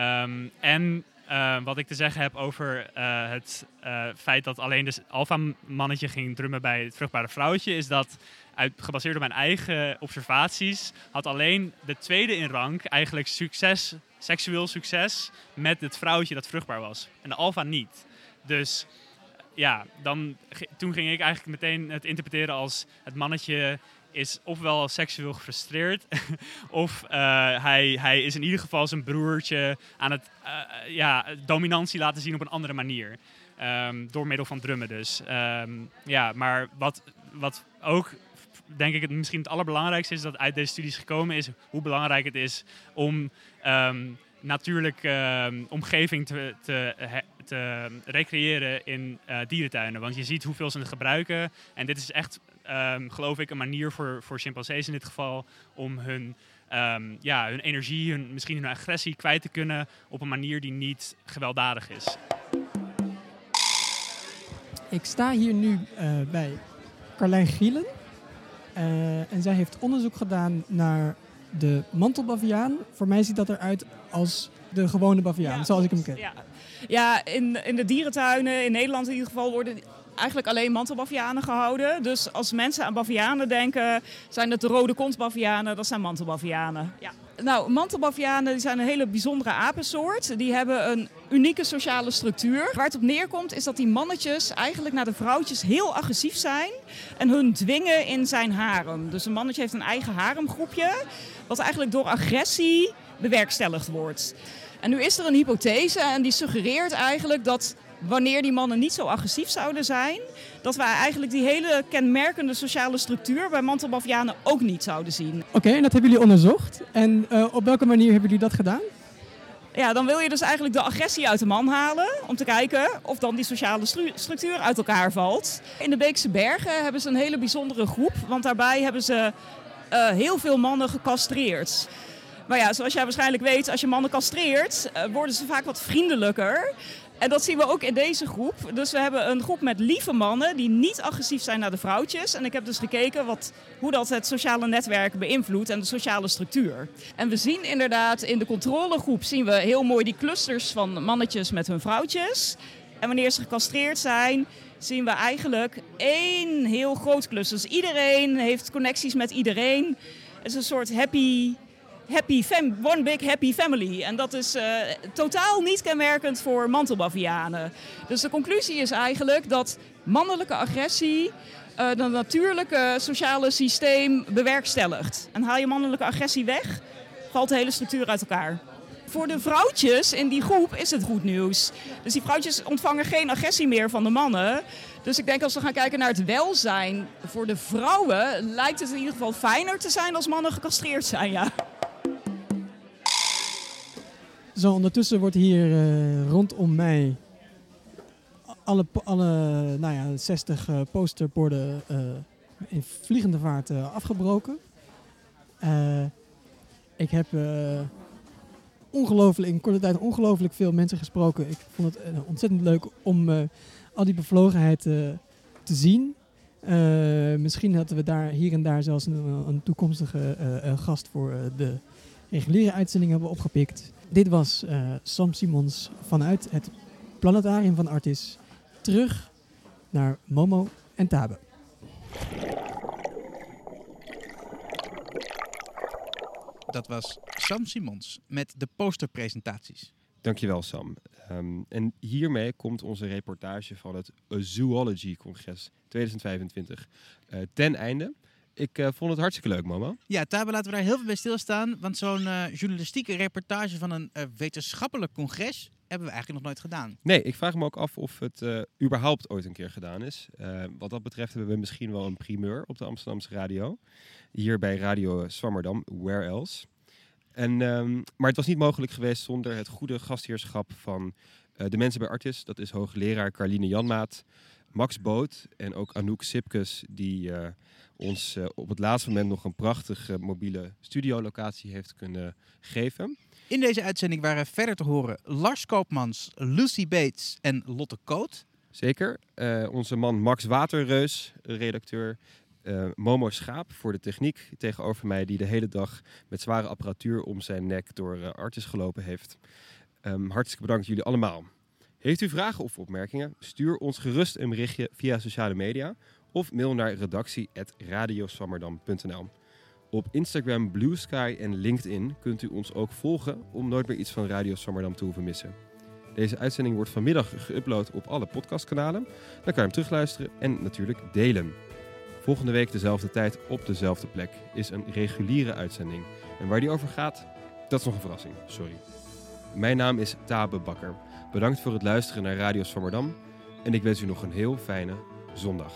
Wat ik te zeggen heb over het feit dat alleen de alpha-mannetje ging drummen bij het vruchtbare vrouwtje, is dat, gebaseerd op mijn eigen observaties, had alleen de tweede in rank eigenlijk seksueel succes met het vrouwtje dat vruchtbaar was. En de alpha niet. Dus ja, toen ging ik eigenlijk meteen het interpreteren als het mannetje is ofwel seksueel gefrustreerd of hij is in ieder geval zijn broertje aan het dominantie laten zien op een andere manier. Door middel van drummen dus. Maar wat ook denk ik misschien het allerbelangrijkste is dat uit deze studies gekomen is hoe belangrijk het is om natuurlijke omgeving te recreëren in dierentuinen. Want je ziet hoeveel ze het gebruiken. En dit is echt, geloof ik, een manier voor chimpansees in dit geval om hun energie, misschien hun agressie kwijt te kunnen op een manier die niet gewelddadig is. Ik sta hier nu bij Carlijn Gielen. En zij heeft onderzoek gedaan naar de mantelbaviaan. Voor mij ziet dat eruit als de gewone baviaan, zoals ik hem ken. Ja, in de dierentuinen, in Nederland in ieder geval, worden eigenlijk alleen mantelbavianen gehouden. Dus als mensen aan bavianen denken, zijn het de rode kontbavianen, dat zijn mantelbavianen. Ja. Nou, mantelbavianen die zijn een hele bijzondere apensoort. Die hebben een unieke sociale structuur. Waar het op neerkomt is dat die mannetjes eigenlijk naar de vrouwtjes heel agressief zijn en hun dwingen in zijn harem. Dus een mannetje heeft een eigen haremgroepje, wat eigenlijk door agressie bewerkstelligd wordt. En nu is er een hypothese en die suggereert eigenlijk dat wanneer die mannen niet zo agressief zouden zijn, dat wij eigenlijk die hele kenmerkende sociale structuur bij mantelbavianen ook niet zouden zien. Oké, en dat hebben jullie onderzocht. En op welke manier hebben jullie dat gedaan? Ja, dan wil je dus eigenlijk de agressie uit de man halen om te kijken of dan die sociale structuur uit elkaar valt. In de Beekse Bergen hebben ze een hele bijzondere groep, want daarbij hebben ze heel veel mannen gecastreerd. Maar ja, zoals jij waarschijnlijk weet, als je mannen castreert, worden ze vaak wat vriendelijker. En dat zien we ook in deze groep. Dus we hebben een groep met lieve mannen die niet agressief zijn naar de vrouwtjes. En ik heb dus gekeken hoe dat het sociale netwerk beïnvloedt en de sociale structuur. En we zien inderdaad in de controlegroep zien we heel mooi die clusters van mannetjes met hun vrouwtjes. En wanneer ze gecastreerd zijn, zien we eigenlijk één heel groot cluster. Dus iedereen heeft connecties met iedereen. Het is een soort one big happy family. En dat is totaal niet kenmerkend voor mantelbavianen. Dus de conclusie is eigenlijk dat mannelijke agressie het natuurlijke sociale systeem bewerkstelligt. En haal je mannelijke agressie weg, valt de hele structuur uit elkaar. Voor de vrouwtjes in die groep is het goed nieuws. Dus die vrouwtjes ontvangen geen agressie meer van de mannen. Dus ik denk als we gaan kijken naar het welzijn voor de vrouwen, lijkt het in ieder geval fijner te zijn als mannen gecastreerd zijn, ja. Zo, ondertussen wordt hier rondom mij alle 60 posterborden in vliegende vaart afgebroken. Ik heb in korte tijd ongelooflijk veel mensen gesproken. Ik vond het ontzettend leuk om al die bevlogenheid te zien. Misschien hadden we daar hier en daar zelfs een toekomstige gast voor de reguliere uitzending hebben opgepikt. Dit was Sam Simons vanuit het Planetarium van Artis. Terug naar Momo en Tabe. Dat was Sam Simons met de posterpresentaties. Dankjewel, Sam. En hiermee komt onze reportage van het Zoology-congres 2025 ten einde. Ik vond het hartstikke leuk, Momo. Ja, Tabe, laten we daar heel veel bij stilstaan. Want zo'n journalistieke reportage van een wetenschappelijk congres hebben we eigenlijk nog nooit gedaan. Nee, ik vraag me ook af of het überhaupt ooit een keer gedaan is. Wat dat betreft hebben we misschien wel een primeur op de Amsterdamse radio. Hier bij Radio Zwammerdam, Where Else. Maar het was niet mogelijk geweest zonder het goede gastheerschap van de mensen bij Artis. Dat is hoogleraar Carline Janmaat, Max Boot en ook Anouk Sipkes, die ons op het laatste moment nog een prachtige mobiele studiolocatie heeft kunnen geven. In deze uitzending waren verder te horen Lars Koopmans, Lucy Bates en Lotte Koot. Zeker. Onze man Max Waterreus, redacteur. Momo Schaap voor de techniek tegenover mij, die de hele dag met zware apparatuur om zijn nek door Artis gelopen heeft. Hartstikke bedankt jullie allemaal. Heeft u vragen of opmerkingen? Stuur ons gerust een berichtje via sociale media of mail naar redactie@radioswammerdam.nl. Op Instagram, Blue Sky en LinkedIn kunt u ons ook volgen om nooit meer iets van Radio Zwammerdam te hoeven missen. Deze uitzending wordt vanmiddag geüpload op alle podcastkanalen. Dan kan je hem terugluisteren en natuurlijk delen. Volgende week dezelfde tijd op dezelfde plek is een reguliere uitzending. En waar die over gaat, dat is nog een verrassing. Sorry. Mijn naam is Tabe Bakker. Bedankt voor het luisteren naar Radio Zwammerdam. En ik wens u nog een heel fijne zondag.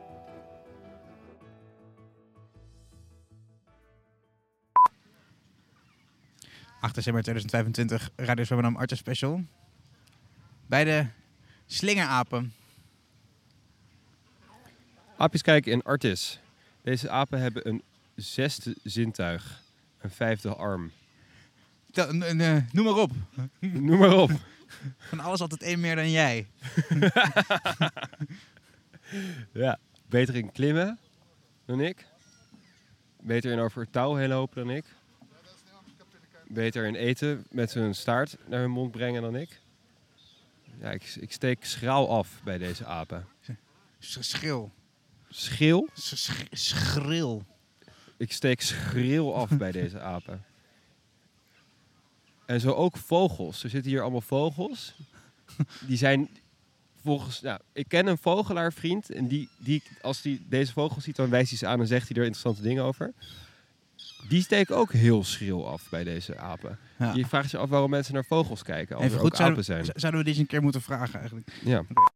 8 december 2025, Radio Zwammerdam Artis Special. Bij de slingerapen. Aapjes kijken in Artis. Deze apen hebben een 6e zintuig. Een 5e arm. Noem maar op. Noem maar op. Van alles altijd één meer dan jij. Ja, beter in klimmen dan ik. Beter in over het touw heen lopen dan ik. Beter in eten met hun staart naar hun mond brengen dan ik. Ja, ik steek schraal af bij deze apen. Schil. Schil? Schril. Ik steek schril af bij deze apen. En zo ook vogels. Er zitten hier allemaal vogels. Die zijn volgens... Nou, ik ken een vogelaarvriend. En als die deze vogels ziet, dan wijst hij ze aan en zegt hij er interessante dingen over. Die steken ook heel schril af bij deze apen. Ja. Je vraagt je af waarom mensen naar vogels kijken als er ook apen zijn. Zouden we dit eens een keer moeten vragen eigenlijk? Ja. Okay.